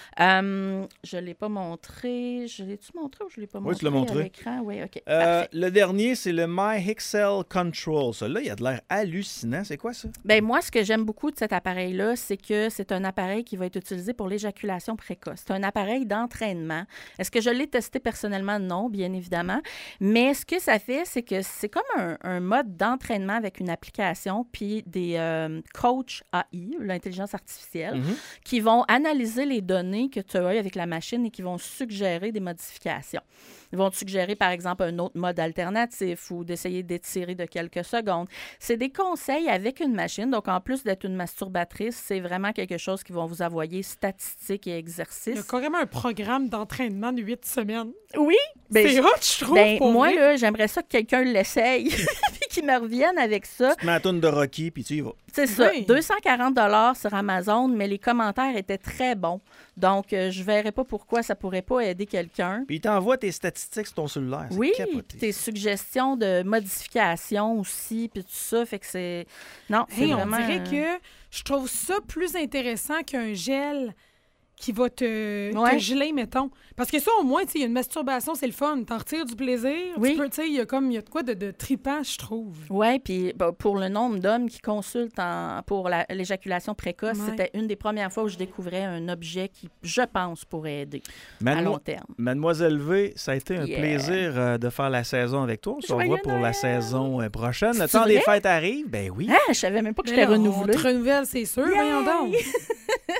Euh, je ne l'ai pas montré. Je l'ai-tu montré ou je ne l'ai pas montré? Oui, tu l'as montré. À l'écran? Oui, OK. Euh, le dernier, c'est le MyHixel Control. Celui-là, il a de l'air hallucinant. C'est quoi ça? Bien, moi, ce que j'aime beaucoup de cet appareil-là, c'est que c'est un appareil qui va être utilisé pour l'éjaculation précoce. C'est un appareil d'entraînement. Est-ce que je l'ai testé personnellement? Non, bien évidemment. Mais ce que ça fait, c'est que c'est comme un, un mode d'entraînement avec une application puis des euh, coachs A I, l'intelligence artificielle, mm-hmm. qui vont analyser les données que tu as eues avec la machine et qui vont suggérer des modifications. Ils vont te suggérer, par exemple, un autre mode alternatif ou d'essayer d'étirer de quelques secondes. C'est des conseils avec une machine. Donc, en plus d'être une masturbatrice, c'est vraiment quelque chose qui vont vous envoyer statistiques et exercices. Il y a carrément un programme d'entraînement de huit semaines. Oui. Ben, c'est hot, je trouve. Ben, pour moi, vrai. là, j'aimerais ça que quelqu'un l'essaye puis qu'il me revienne avec ça. Tu te mets la toune de Rocky, puis tu y vas. C'est ça. Oui. deux cent quarante dollars sur Amazon, mais les commentaires étaient très bons. Donc, euh, je ne verrais pas pourquoi ça ne pourrait pas aider quelqu'un. Puis il t'envoie tes statistiques sur ton cellulaire. C'est oui, capoté. tes suggestions de modification aussi, puis tout ça. Fait que c'est... Non, c'est hey, vraiment... On dirait que je trouve ça plus intéressant qu'un gel qui va te, ouais. te geler, mettons. Parce que ça, au moins, il y a une masturbation, c'est le fun. T'en retires du plaisir. Oui. Il y a comme, il y a de quoi de, de tripant, je trouve. Oui, puis bah, pour le nombre d'hommes qui consultent en, pour la, l'éjaculation précoce, ouais. c'était une des premières fois où je découvrais un objet qui, je pense, pourrait aider Mano- à long terme. Mademoiselle V, ça a été un Yeah. plaisir euh, de faire la saison avec toi. On se revoit pour Noël. la saison euh, prochaine. Le C'est temps vrai? des fêtes arrive. Ben oui. Ah, je savais même pas que Mais j'étais là, renouvelée. On te renouvelle, c'est sûr. Yay! Voyons donc.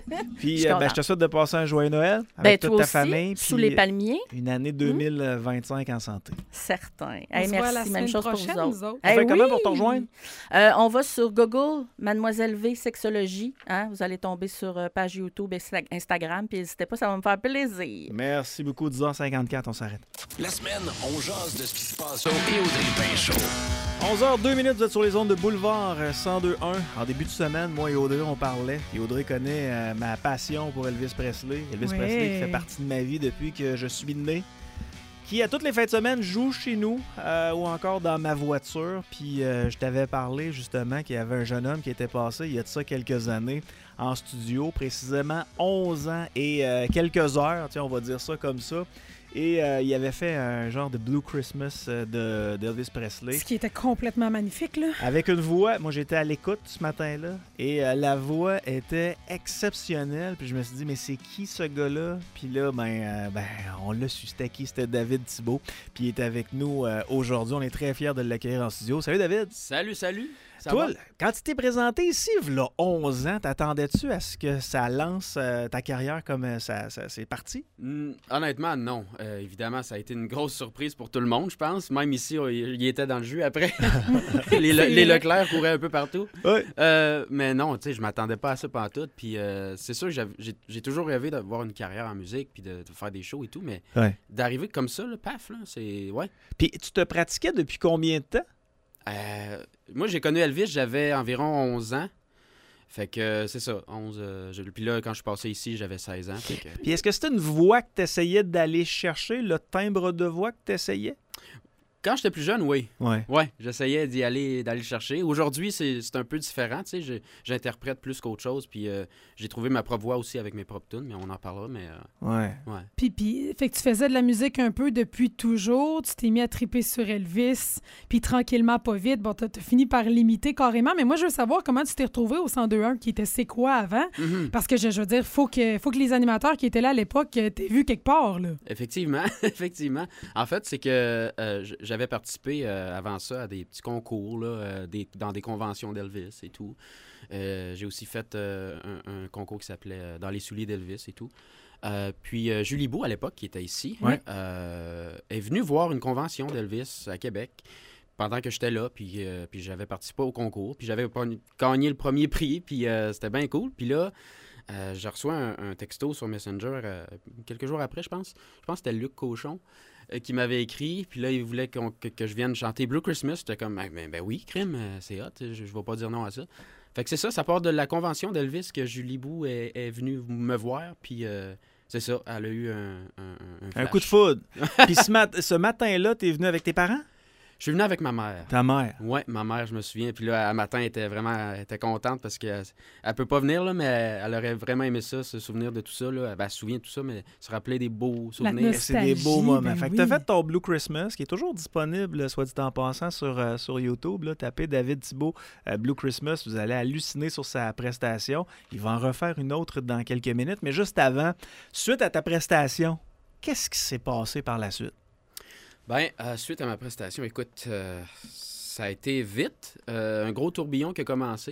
Puis, Je suis euh, ben, contente. je te souhaite de passer un joyeux Noël Ben, avec toi toute ta aussi, famille. sous puis les palmiers, Une année deux mille vingt-cinq en santé. certain. On Hey, se voit merci, la même semaine chose pour prochaine, vous autres. nous autres. On Hey, fait comment oui! pour te rejoindre? Euh, on va sur Google, Mademoiselle V Sexologie. Hein? Vous allez tomber sur euh, page YouTube et Instagram. Puis n'hésitez pas, ça va me faire plaisir. Merci beaucoup. dix heures cinquante-quatre, on s'arrête. La semaine, on jase de ce qui se passe au et Audrey Pain Show. onze heures deux minutes, vous êtes sur les ondes de Boulevard euh, cent deux point un. En début de semaine, moi et Audrey, on parlait. Et Audrey connaît euh, ma passion pour Elvis Presley. Elvis Ouais. Presley qui fait partie de ma vie depuis que je suis né. Qui, à toutes les fins de semaine, joue chez nous euh, ou encore dans ma voiture. Puis euh, je t'avais parlé justement qu'il y avait un jeune homme qui était passé il y a de ça quelques années en studio, précisément onze ans et euh, quelques heures, tiens, on va dire ça comme ça. Et euh, il avait fait un genre de Blue Christmas euh, de, d'Elvis Presley. Ce qui était complètement magnifique, là. Avec une voix, moi j'étais à l'écoute ce matin-là, et euh, la voix était exceptionnelle. Puis je me suis dit, mais c'est qui ce gars-là? Puis là, ben, euh, ben on l'a su, c'était qui? C'était David Thibault. Puis il est avec nous euh, aujourd'hui. On est très fiers de l'accueillir en studio. Salut David! Salut, salut! Ça Toi, va? quand tu t'es présenté ici, il y a onze ans, t'attendais-tu à ce que ça lance euh, ta carrière comme euh, ça, ça c'est parti? Mm, honnêtement, non. Euh, évidemment, ça a été une grosse surprise pour tout le monde, je pense. Même ici, on- il était dans le jus après. les, Le- les Leclerc couraient un peu partout. Oui. Euh, mais non, tu sais, je m'attendais pas à ça pantoute. Puis euh, c'est sûr que j'avais- j'ai j'ai toujours rêvé d'avoir une carrière en musique puis de, de faire des shows et tout. Mais Ouais. d'arriver comme ça, là, paf, là, c'est... Ouais. Puis tu te pratiquais depuis combien de temps? Euh, moi, j'ai connu Elvis, j'avais environ onze ans. Fait que euh, c'est ça, onze. euh, je- Puis là, quand je suis passé ici, j'avais seize ans. Fait que... Puis est-ce que c'était une voix que tu essayais d'aller chercher, le timbre de voix que tu essayais? Quand j'étais plus jeune, oui. Ouais. Ouais, j'essayais d'y aller, d'aller le chercher. Aujourd'hui, c'est c'est un peu différent, tu sais. je- J'interprète plus qu'autre chose, puis euh, j'ai trouvé ma propre voix aussi avec mes propres tunes, mais on en parlera, mais euh, Ouais. ouais. Puis, puis, fait que tu faisais de la musique un peu depuis toujours, tu t'es mis à triper sur Elvis, puis tranquillement, pas vite, bon, t'as, t'as fini par l'imiter carrément, mais moi, je veux savoir comment tu t'es retrouvé au cent deux un, qui était C'est quoi avant? Mhm. Parce que, je, je veux dire, faut que, faut que les animateurs qui étaient là à l'époque euh, t'aient vu quelque part, là. Effectivement, effectivement. En fait, c'est que euh, j- j'avais participé euh, avant ça à des petits concours, là, euh, des- dans des conventions d'Elvis et tout. Euh, j'ai aussi fait euh, un, un concours qui s'appelait euh, Dans les souliers d'Elvis et tout. Euh, puis euh, Julie Beau, à l'époque, qui était ici, Ouais. euh, est venue voir une convention d'Elvis à Québec pendant que j'étais là, puis, euh, puis j'avais participé au concours, puis j'avais pogn- gagné le premier prix, puis euh, c'était bien cool. Puis là, euh, je reçois un, un texto sur Messenger euh, quelques jours après, je pense. Je pense que c'était Luc Cochon euh, qui m'avait écrit, puis là, il voulait qu'on- que, que je vienne chanter Blue Christmas. J'étais comme, ben, ben, ben oui, crime, euh, c'est hot, je, je vais pas dire non à ça. Fait que c'est ça, ça part de la convention d'Elvis que Julie Bou est, est venue me voir, puis euh, c'est ça, elle a eu un, un, un Un flash. coup de foudre. Puis ce, mat- ce matin-là, t'es venu avec tes parents? Je suis venu avec ma mère. Ta mère. Ouais, ma mère, je me souviens. Puis là, à matin, elle était vraiment elle était contente parce qu'elle elle peut pas venir, là, mais elle aurait vraiment aimé ça, se souvenir de tout ça. Là. Ben, elle se souvient de tout ça, mais se rappeler des beaux souvenirs. nostalgie. C'est des beaux Nostalgie, moments. ben fait que oui. t'as fait ton Blue Christmas, qui est toujours disponible, soit dit en passant, sur, euh, sur YouTube. Là. Tapez David Thibault, euh, Blue Christmas. Vous allez halluciner sur sa prestation. Il va en refaire une autre dans quelques minutes. Mais juste avant, suite à ta prestation, qu'est-ce qui s'est passé par la suite? Ben, euh, suite à ma prestation, écoute, euh, ça a été vite. Euh, un gros tourbillon qui a commencé.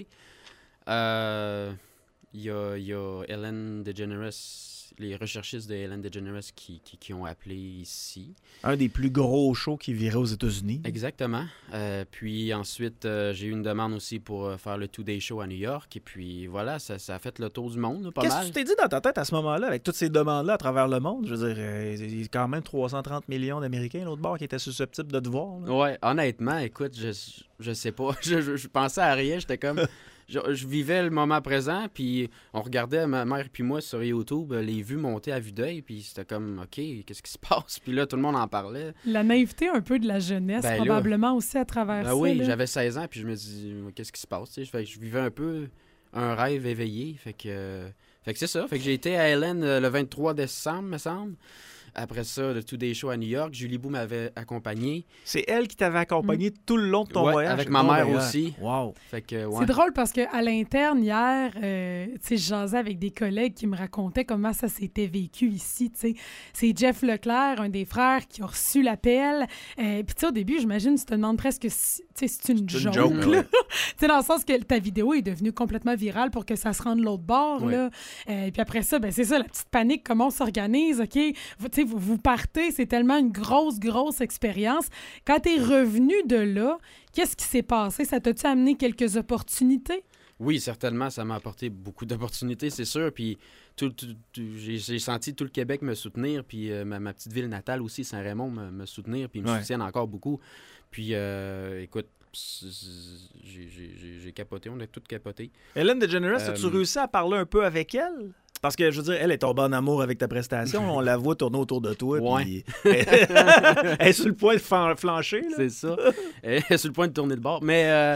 Euh, Il y, a, il y a Ellen DeGeneres, les recherchistes de Ellen DeGeneres qui, qui, qui ont appelé ici. Un des plus gros shows qui virait aux États-Unis. Exactement. Euh, puis ensuite, euh, j'ai eu une demande aussi pour euh, faire le Two-Day Show à New York. Et puis voilà, ça, ça a fait le tour du monde, là, pas Qu'est-ce mal. que tu t'es dit dans ta tête à ce moment-là, avec toutes ces demandes-là à travers le monde? Je veux dire, euh, il y a quand même trois cent trente millions d'Américains, l'autre bord, qui étaient susceptibles de te voir. là. Ouais, honnêtement, écoute, je, je sais pas. Je, je, je pensais à rien. J'étais comme. Je, je vivais le moment présent, puis on regardait, ma mère puis moi, sur YouTube, les vues monter à vue d'œil, puis c'était comme, OK, qu'est-ce qui se passe? Puis là, tout le monde en parlait. La naïveté un peu de la jeunesse, Ben là, probablement aussi à travers Ben ça. oui, là. j'avais seize ans, puis je me dis, qu'est-ce qui se passe? Tu sais, fait que je vivais un peu un rêve éveillé. Fait que, euh, fait que c'est ça. Fait que j'ai été à Hélène euh, le vingt-trois décembre, me semble. après ça, le Today Show à New York. Julie Bou m'avait accompagné. C'est elle qui t'avait accompagné mm. tout le long de ton ouais, voyage? avec ma oh, mère ben, aussi. Wow. Fait que, ouais. C'est drôle parce qu'à l'interne, hier, euh, tu sais, je jasais avec des collègues qui me racontaient comment ça s'était vécu ici, tu sais. C'est Jeff Leclerc, un des frères, qui a reçu l'appel. Euh, Puis, tu sais, au début, j'imagine, tu te demandes presque si, tu sais, c'est une c'est joke, une joke là. Ouais. Tu sais, dans le sens que ta vidéo est devenue complètement virale pour que ça se rende l'autre bord, ouais. là. Euh, Puis après ça, ben c'est ça, la petite panique, comment on s'organise, OK? Vous, tu sais, vous, vous partez, c'est tellement une grosse, grosse expérience. Quand t'es revenu de là, qu'est-ce qui s'est passé? Ça t'a-tu amené quelques opportunités? Oui, certainement, ça m'a apporté beaucoup d'opportunités, c'est sûr. Puis tout, tout, tout, j'ai, j'ai senti tout le Québec me soutenir, puis euh, ma, ma petite ville natale aussi, Saint-Raymond, me, me soutenir, puis ils me ouais. soutiennent encore beaucoup. Puis, euh, écoute, j'ai, j'ai, j'ai capoté, on a tout capoté. Ellen DeGeneres, Euh, as-tu réussi à parler un peu avec elle? Parce que, je veux dire, elle est tombée en amour avec ta prestation. On la voit tourner autour de toi. Ouais. Puis... elle est sur le point de fan- flancher. Là. C'est ça. Elle est sur le point de tourner de bord. Mais, euh...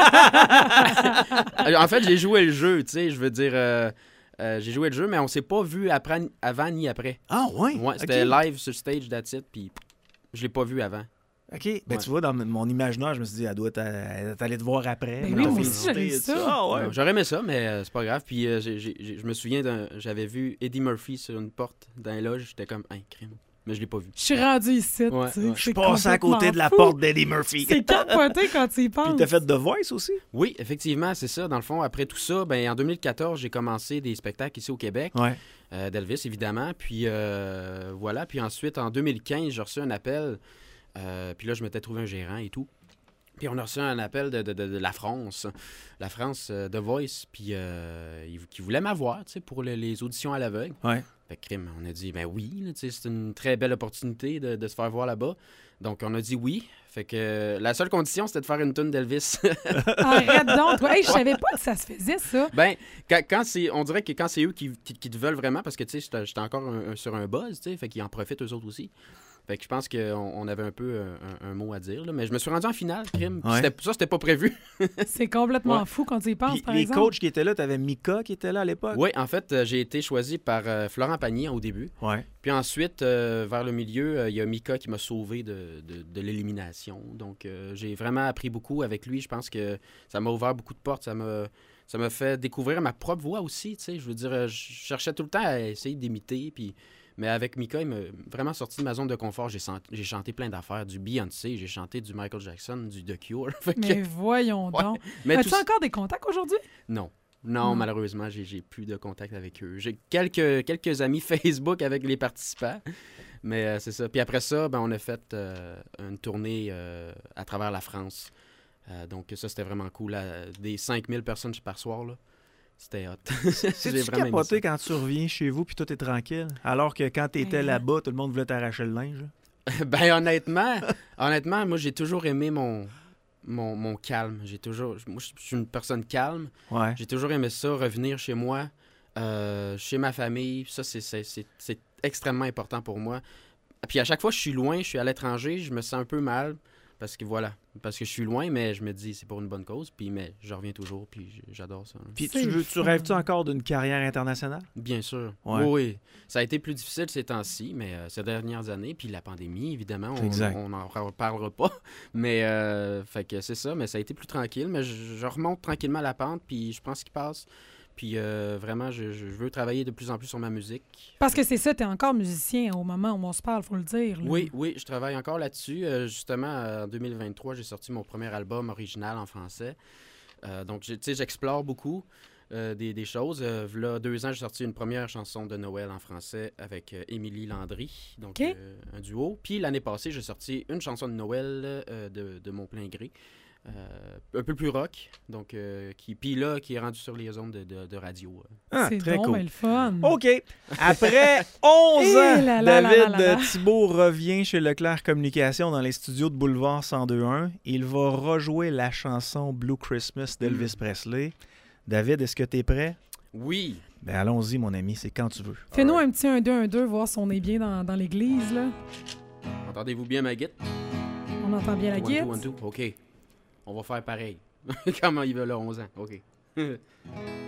en fait, j'ai joué le jeu, tu sais. Je veux dire, euh, euh, j'ai joué le jeu, mais on s'est pas vu après, avant ni après. Ah, ouais? Ouais, c'était okay. live sur stage, that's it, puis je l'ai pas vu avant. OK. Ben, ouais. tu vois, dans mon imaginaire, je me suis dit, elle doit t'aller te voir après. Ben oui, moi aussi, j'aurais ça. Ah, ouais. J'aurais aimé ça, mais euh, c'est pas grave. Puis euh, j'ai, j'ai, je me souviens, d'un, j'avais vu Eddie Murphy sur une porte dans les loges. J'étais comme, un crime. Mais je l'ai pas vu. Je suis rendu ici, ouais, tu sais. ouais. Je suis passé à côté de la fou. porte d'Eddie Murphy. C'est capoté quand tu y penses. Puis t'as fait The Voice aussi? Oui, effectivement, c'est ça. Dans le fond, après tout ça, ben, en deux mille quatorze, j'ai commencé des spectacles ici au Québec. Ouais. Euh, d'Elvis, évidemment. Puis euh, voilà. Puis ensuite, en deux mille quinze, j'ai reçu un appel. Euh, puis là, je m'étais trouvé un gérant et tout. Puis on a reçu un appel de, de, de, de la France, la France euh, The Voice, puis euh, ils, qui voulaient m'avoir, tu sais, pour le, les auditions à l'aveugle. Ouais. Fait que crime, on a dit, ben oui, tu sais, c'est une très belle opportunité de, de se faire voir là-bas. Donc on a dit oui. Fait que euh, la seule condition, c'était de faire une toune d'Elvis. Arrête donc, toi. Hey, je savais pas que ça se faisait, ça. Ben, quand, quand c'est, on dirait que quand c'est eux qui, qui, qui te veulent vraiment, parce que tu sais, j'étais, j'étais encore un, un, sur un buzz, tu sais, fait qu'ils en profitent eux autres aussi. Fait que je pense qu'on on avait un peu un, un mot à dire. Là. Mais je me suis rendu en finale, crime. Ouais. C'était, ça, c'était pas prévu. C'est complètement ouais. fou quand tu y penses, Puis par les exemple. coachs qui étaient là, t'avais Mika qui était là à l'époque? Oui, en fait, euh, j'ai été choisi par euh, Florent Pagny au début. Ouais. Puis ensuite, euh, vers le milieu, il euh, y a Mika qui m'a sauvé de, de, de l'élimination. Donc, euh, j'ai vraiment appris beaucoup avec lui. Je pense que ça m'a ouvert beaucoup de portes. Ça m'a, ça m'a fait découvrir ma propre voix aussi. Tu sais, je veux dire, je cherchais tout le temps à essayer d'imiter. Puis... Mais avec Mika, il m'a vraiment sorti de ma zone de confort. J'ai, senti, j'ai chanté plein d'affaires, du Beyoncé, j'ai chanté du Michael Jackson, du The Cure. Fait que... Mais voyons Ouais. donc. Mais As-tu tout... encore des contacts aujourd'hui? Non. Non, Mm. malheureusement, j'ai, j'ai plus de contact avec eux. J'ai quelques, quelques amis Facebook avec les participants, mais euh, c'est ça. Puis après ça, ben, on a fait euh, une tournée euh, à travers la France. Euh, donc ça, c'était vraiment cool. Là, des cinq mille personnes par soir, là. C'était hot. C'est-tu capoté quand tu reviens chez vous puis tout est tranquille? Alors que quand t'étais Ouais. là-bas, tout le monde voulait t'arracher le linge? Ben honnêtement, honnêtement, moi j'ai toujours aimé mon, mon, mon calme. J'ai toujours, moi je suis une personne calme. Ouais. J'ai toujours aimé ça, revenir chez moi, euh, chez ma famille. Ça c'est, c'est, c'est, c'est extrêmement important pour moi. Puis à chaque fois que je suis loin, je suis à l'étranger, je me sens un peu mal parce que voilà, parce que je suis loin, mais je me dis c'est pour une bonne cause. Puis mais je reviens toujours, puis j'adore ça. Puis C'est tu, veux, tu fun. rêves-tu encore d'une carrière internationale? Bien sûr. Ouais. Oui, oui. Ça a été plus difficile ces temps-ci, mais euh, ces dernières années, puis la pandémie, évidemment, Exact. on n'en reparlera pas. Mais, euh, fait que c'est ça, mais ça a été plus tranquille. Mais je, je remonte tranquillement la pente, puis je prends ce qui passe. Puis euh, vraiment, je, je veux travailler de plus en plus sur ma musique. Parce que c'est ça, t'es encore musicien au moment où on se parle, faut le dire. là. Oui, oui, je travaille encore là-dessus. Euh, justement, euh, en deux mille vingt-trois, j'ai sorti mon premier album original en français. Euh, donc, tu sais, j'explore beaucoup. Euh, des, des choses. Euh, là, deux ans, j'ai sorti une première chanson de Noël en français avec euh, Émilie Landry, donc OK. euh, un duo. Puis l'année passée, j'ai sorti une chanson de Noël euh, de, de mon plein gré, euh, un peu plus rock, donc euh, qui puis là qui est rendu sur les ondes de, de, de radio. Ah, c'est très donc cool. ben le fun. OK. Après onze Eh ans, là là là David là là là. Thibault revient chez Leclerc Communication dans les studios de Boulevard cent deux un. Il va rejouer la chanson Blue Christmas d'Elvis Mm. Presley. David, est-ce que tu es prêt? Oui. Ben allons-y, mon ami, c'est quand tu veux. Fais-nous Alright. un petit un deux un deux, voir si on est bien dans, dans l'église. Là. Entendez-vous bien ma guitare? On entend bien la One, guitare. two, one, two. OK. On va faire pareil. Comment il veut là, onze ans. OK.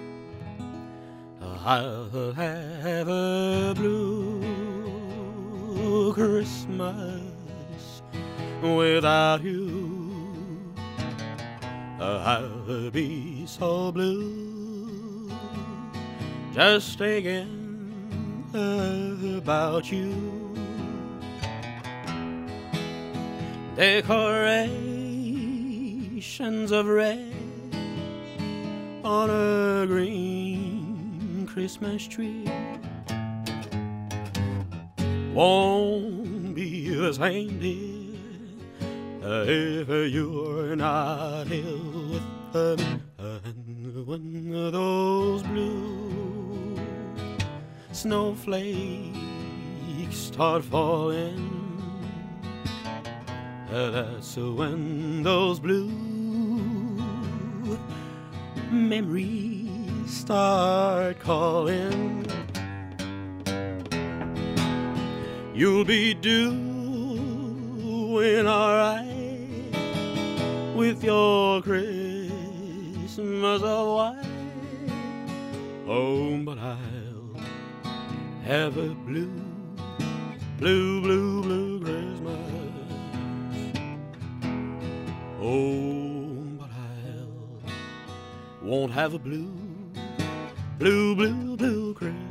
I'll have a blue Christmas without you. I'll be so blue just thinking about you. Decorations of red on a green Christmas tree won't be the same, dear, if you're not here with me. And when those blue snowflakes start falling, that's when those blue memories start calling. You'll be doing alright with your Christmas of white. Oh, but I'll have a blue, blue, blue, blue Christmas. Oh, but I'll won't have a blue, blue, blue, blue Christmas.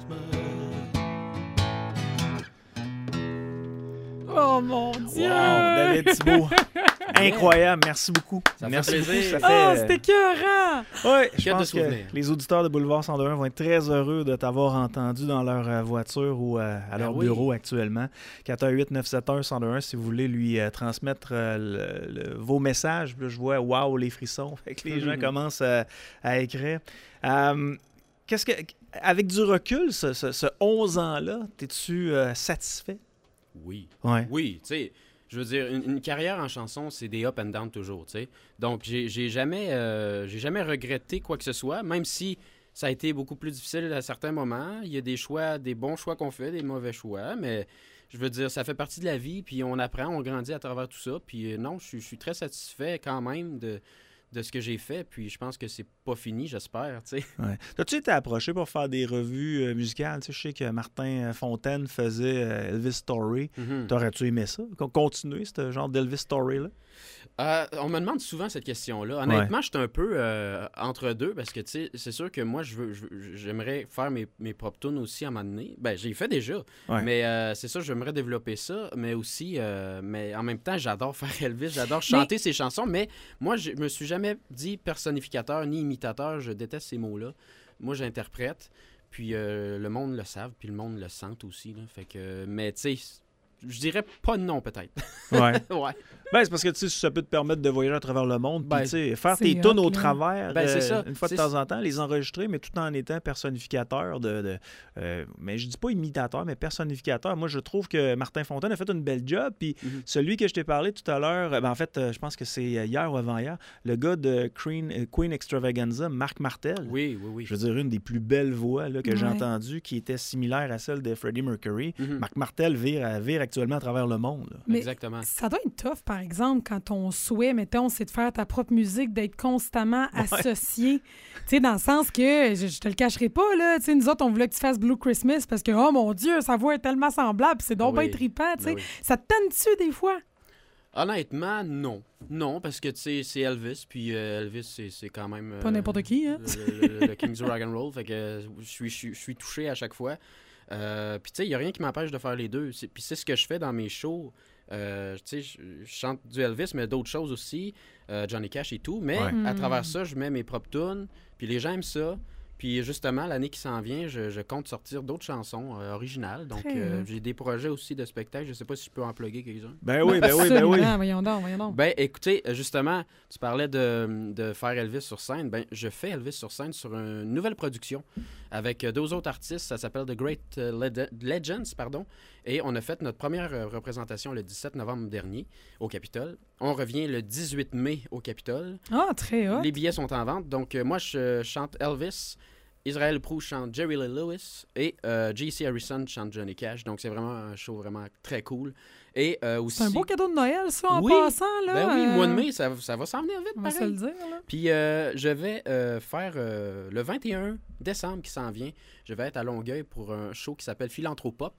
Oh mon Dieu! Wow, David Thibault. Incroyable, merci beaucoup. Ça merci fait beaucoup. plaisir. Ça fait, Oh, euh, c'était écœurant! Ouais, je Que de pense que souvenirs. les auditeurs de Boulevard cent deux un vont être très heureux de t'avoir entendu dans leur euh, voiture ou euh, à leur Ah oui. bureau actuellement. quatre un huit neuf sept un cent deux un si vous voulez lui euh, transmettre euh, le- le- vos messages. Puis là, je vois « Wow, les frissons ». Fait que les gens commencent euh, à écrire. Euh, qu'est-ce que, avec du recul, ce, ce- ce onze ans-là, es-tu euh, satisfait? Oui. Ouais. Oui, tu sais, je veux dire, une, une carrière en chanson, c'est des up and down toujours, tu sais. Donc, j'ai j'ai jamais, euh, j'ai jamais regretté quoi que ce soit, même si ça a été beaucoup plus difficile à certains moments. Il y a des choix, des bons choix qu'on fait, des mauvais choix, mais je veux dire, ça fait partie de la vie, puis on apprend, on grandit à travers tout ça. Puis euh, non, je suis- je suis très satisfait quand même de, de ce que j'ai fait, puis je pense que c'est pas fini, j'espère, tu sais. Ouais. T'as-tu été approché pour faire des revues euh, musicales? Tu sais, je sais que Martin Fontaine faisait euh, Elvis Story. Mhm. T'aurais-tu aimé ça? Con- Continuer ce genre d'Elvis Story-là? Euh, on me demande souvent cette question-là. Honnêtement, je suis un peu euh, entre deux parce que, tu sais, c'est sûr que moi, je veux, je veux- j'aimerais faire mes, mes propres tunes aussi à un moment donné. Ben, j'ai fait déjà, Ouais. mais euh, c'est ça, j'aimerais développer ça, mais aussi, euh, mais en même temps, j'adore faire Elvis, j'adore chanter ses chansons, mais moi, je me suis jamais dit personnificateur ni imitateur, je déteste ces mots-là. Moi, j'interprète, puis euh, le monde le savent, puis le monde le sent aussi, là. Fait que, mais tu sais, je dirais pas non, peut-être. Ouais. Ouais. Ben, c'est parce que tu sais, ça peut te permettre de voyager à travers le monde. Puis, Ben, tu sais, faire c'est tes tunes hot, au là. travers, Ben, c'est euh, ça. une fois de C'est- temps en temps, les enregistrer, mais tout en étant personnificateur de. de euh, mais je dis pas imitateur, mais personnificateur. Moi, je trouve que Martin Fontaine a fait une belle job. Puis Mhm. celui que je t'ai parlé tout à l'heure, euh, ben, en fait, euh, je pense que c'est hier ou avant-hier, le gars de Queen, euh, Queen Extravaganza, Marc Martel. Oui, oui, oui. Je veux dire, une des plus belles voix là, que j'ai Ouais. entendues, qui était similaire à celle de Freddie Mercury. Mhm. Marc Martel vire, à- vire actuellement à travers le monde. là. Mais Exactement. ça doit être tough, par exemple, quand ton souhait, mettons, c'est de faire ta propre musique, d'être constamment associé. Tu sais, dans le sens que, je, je te le cacherai pas, là, tu sais, nous autres, on voulait que tu fasses Blue Christmas parce que, oh mon Dieu, sa voix est tellement semblable, puis c'est donc Oui. bien trippant, tu sais. Ben oui. Ça te tente-tu des fois? Honnêtement, non. Non, parce que tu sais, c'est Elvis, puis euh, Elvis, c'est, c'est quand même. Pas euh, n'importe qui, hein? Le, le- le King du rock and roll, fait que euh, je suis, je suis, je suis touché à chaque fois. Euh, puis tu sais, il n'y a rien qui m'empêche de faire les deux. C'est- Puis c'est ce que je fais dans mes shows. Euh, tu sais, je, je chante du Elvis, mais d'autres choses aussi, euh, Johnny Cash et tout. Mais Ouais. à Mm. travers ça, je mets mes propres tunes, puis les gens aiment ça. Puis justement, l'année qui s'en vient, je, je compte sortir d'autres chansons euh, originales. Donc, Très euh, hot. j'ai des projets aussi de spectacles. Je sais pas si je peux en plugger quelques-uns. Ben oui, ben oui, ben oui. Absolument, voyons donc, voyons donc. Ben, écoutez, euh, justement, tu parlais de, de faire Elvis sur scène. Ben, je fais Elvis sur scène sur une nouvelle production avec euh, deux autres artistes. Ça s'appelle The Great euh, Led- Legends, pardon. Et on a fait notre première euh, représentation le dix-sept novembre dernier au Capitole. On revient le dix-huit mai au Capitole. Ah, très hot. Les billets sont en vente. Donc, euh, moi, je chante Elvis. Israël Proulx chante Jerry Lee Lewis et euh, J C Harrison chante Johnny Cash. Donc, c'est vraiment un show vraiment très cool. Et euh, aussi... C'est un beau cadeau de Noël, ça, en Oui. passant, là. Ben oui, euh, mois de mai, ça, ça va s'en venir vite, On va se pareil. le dire, là. Puis euh, je vais euh, faire euh, le vingt et un décembre qui s'en vient. Je vais être à Longueuil pour un show qui s'appelle Philanthropop.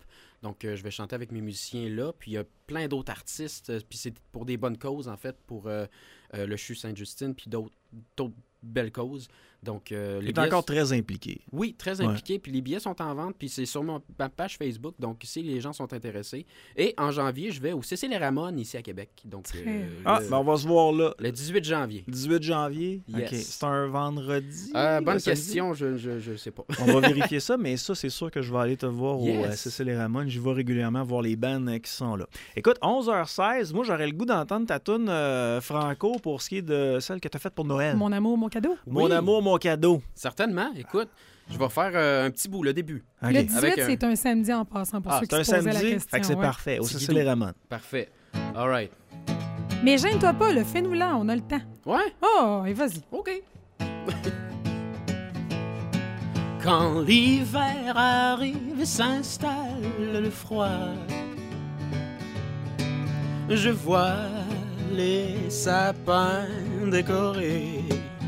Donc, euh, je vais chanter avec mes musiciens là. Puis, il y a plein d'autres artistes. euh, Puis, c'est pour des bonnes causes, en fait, pour euh, euh, le C H U Sainte-Justine, puis d'autres, d'autres belles causes. Donc, euh, Il les est billets... encore très impliqué. Oui, très Ouais. impliqué. Puis les billets sont en vente, puis c'est sur mon- ma page Facebook. Donc, si les gens sont intéressés. Et en janvier, je vais au C C Les Ramones, ici à Québec. Donc, euh, Ah, le, ben on va se voir là. le dix-huit janvier. dix-huit janvier. Yes. OK. C'est un vendredi. Euh, bonne le samedi? question, je, je, je sais pas. On va vérifier ça, mais ça, c'est sûr que je vais aller te voir au Yes. euh, C C Les Ramones. J'y vais régulièrement voir les bands euh, qui sont là. Écoute, onze heures seize, moi, j'aurais le goût d'entendre ta toune euh, Franco pour ce qui est de celle que tu as faite pour Noël. Mon amour, mon cadeau. Mon Oui. amour, mon cadeau. Certainement. Écoute, je vais faire euh, un petit bout, le début. OK. Le dix-huit, Avec un- c'est un samedi en passant pour Ah, ceux C'est qui un se posaient la samedi, question. fait que c'est ouais. parfait. Au Petit C C guidou. Les Ramones. Parfait. All right. Mais gêne-toi pas, le fais-nous là, on a le temps. Ouais? Oh, et vas-y. OK. Quand l'hiver arrive et s'installe le froid, je vois les sapins décorés.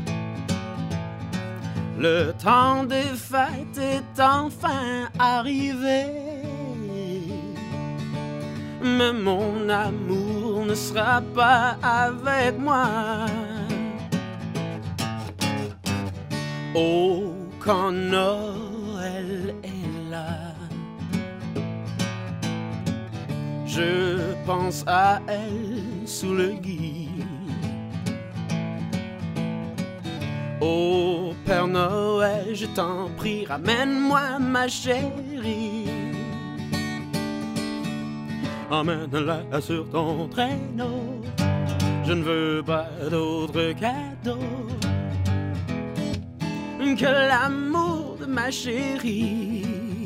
Le temps des fêtes est enfin arrivé. Mais mon amour ne sera pas avec moi. Oh, quand Noël est là, je pense à elle sous le gui. Oh, Père Noël, je t'en prie, ramène-moi ma chérie. Emmène-la sur ton traîneau. Je ne veux pas d'autre cadeau que l'amour de ma chérie.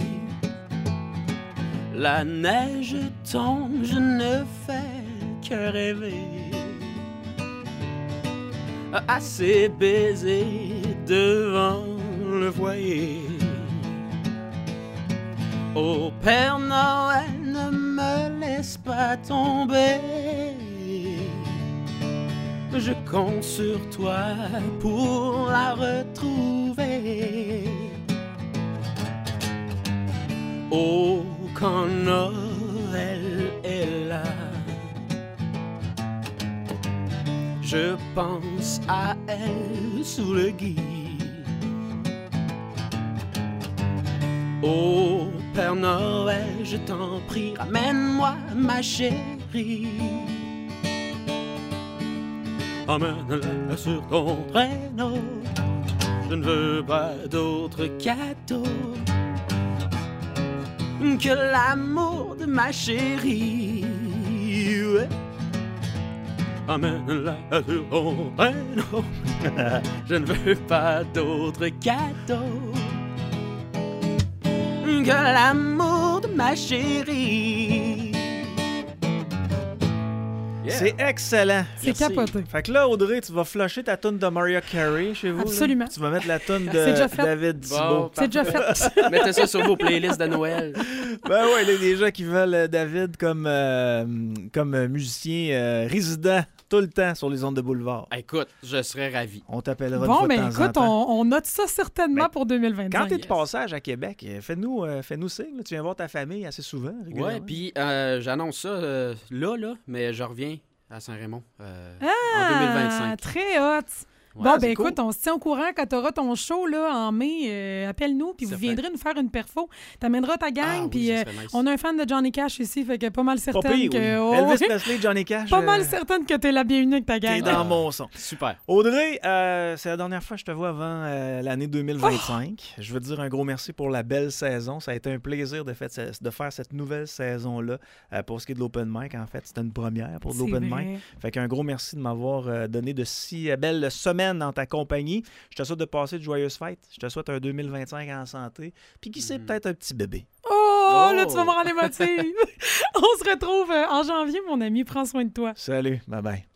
La neige tombe, je ne fais que rêver à ces baisers devant le foyer. Oh Père Noël, ne me laisse pas tomber. Je compte sur toi pour la retrouver. Oh, quand Noël est là, je pense à elle sous le gui. Oh, Père Noël, je t'en prie, ramène-moi ma chérie. Emmène-la sur ton traîneau. Je ne veux pas d'autre cadeau que l'amour de ma chérie. Ouais. Emmène-la sur ton traîneau. Je ne veux pas d'autre cadeau que l'amour de ma chérie. Yeah. C'est excellent. C'est Merci. capoté. Fait que là, Audrey, tu vas flusher ta toune de Mariah Carey chez vous. là. Absolument. Tu vas mettre la toune de C'est déjà fait. David Thibault. Bon, C'est déjà fait. mettez ça sur vos playlists de Noël. Ben ouais, il y a des gens qui veulent euh, David comme, euh, comme euh, musicien euh, résident tout le temps sur les ondes de boulevard. Écoute, je serais ravi. On t'appellera une Bon, fois de ben temps en écoute, temps. on, on note ça certainement Ben, pour deux mille vingt-cinq. Quand tu es de Yes. passage à Québec, euh, fais-nous euh, fais-nous signe. là. Tu viens voir ta famille assez souvent, régulièrement. Ouais, puis euh, j'annonce ça euh, là, là, mais je reviens à Saint-Raymond euh, en Ah, deux mille vingt-cinq. très hot. Ouais, bon, c'est ben cool. écoute, on se tient au courant quand tu auras ton show là, en mai. euh, appelle-nous, puis vous Certain. viendrez nous faire une perfo. T'amèneras ta gang, Ah oui, puis ça euh, serait nice. on a un fan de Johnny Cash ici, fait que pas mal Pas certaine pire, que... oui. oh, Elvis oui. Presley, Johnny Cash. Pas euh, mal certaine que t'es la bienvenue avec ta qui est gang. dans mon son. Super. Audrey, euh, c'est la dernière fois que je te vois avant euh, l'année deux mille vingt-cinq. Je veux te dire un gros merci pour la belle saison. Ça a été un plaisir de, fait, de faire cette nouvelle saison-là. Euh, pour ce qui est de l'open mic, en fait, c'était une première pour de C'est l'open vrai. mic. Fait qu'un gros merci de m'avoir euh, donné de si euh, belles semaines dans ta compagnie. Je te souhaite de passer de joyeuses fêtes. Je te souhaite un deux mille vingt-cinq en santé. Puis qui sait, Mm. peut-être un petit bébé. Oh, là, Oh. tu vas me rendre émotive. On se retrouve euh, en janvier, mon ami. Prends soin de toi. Salut, bye bye.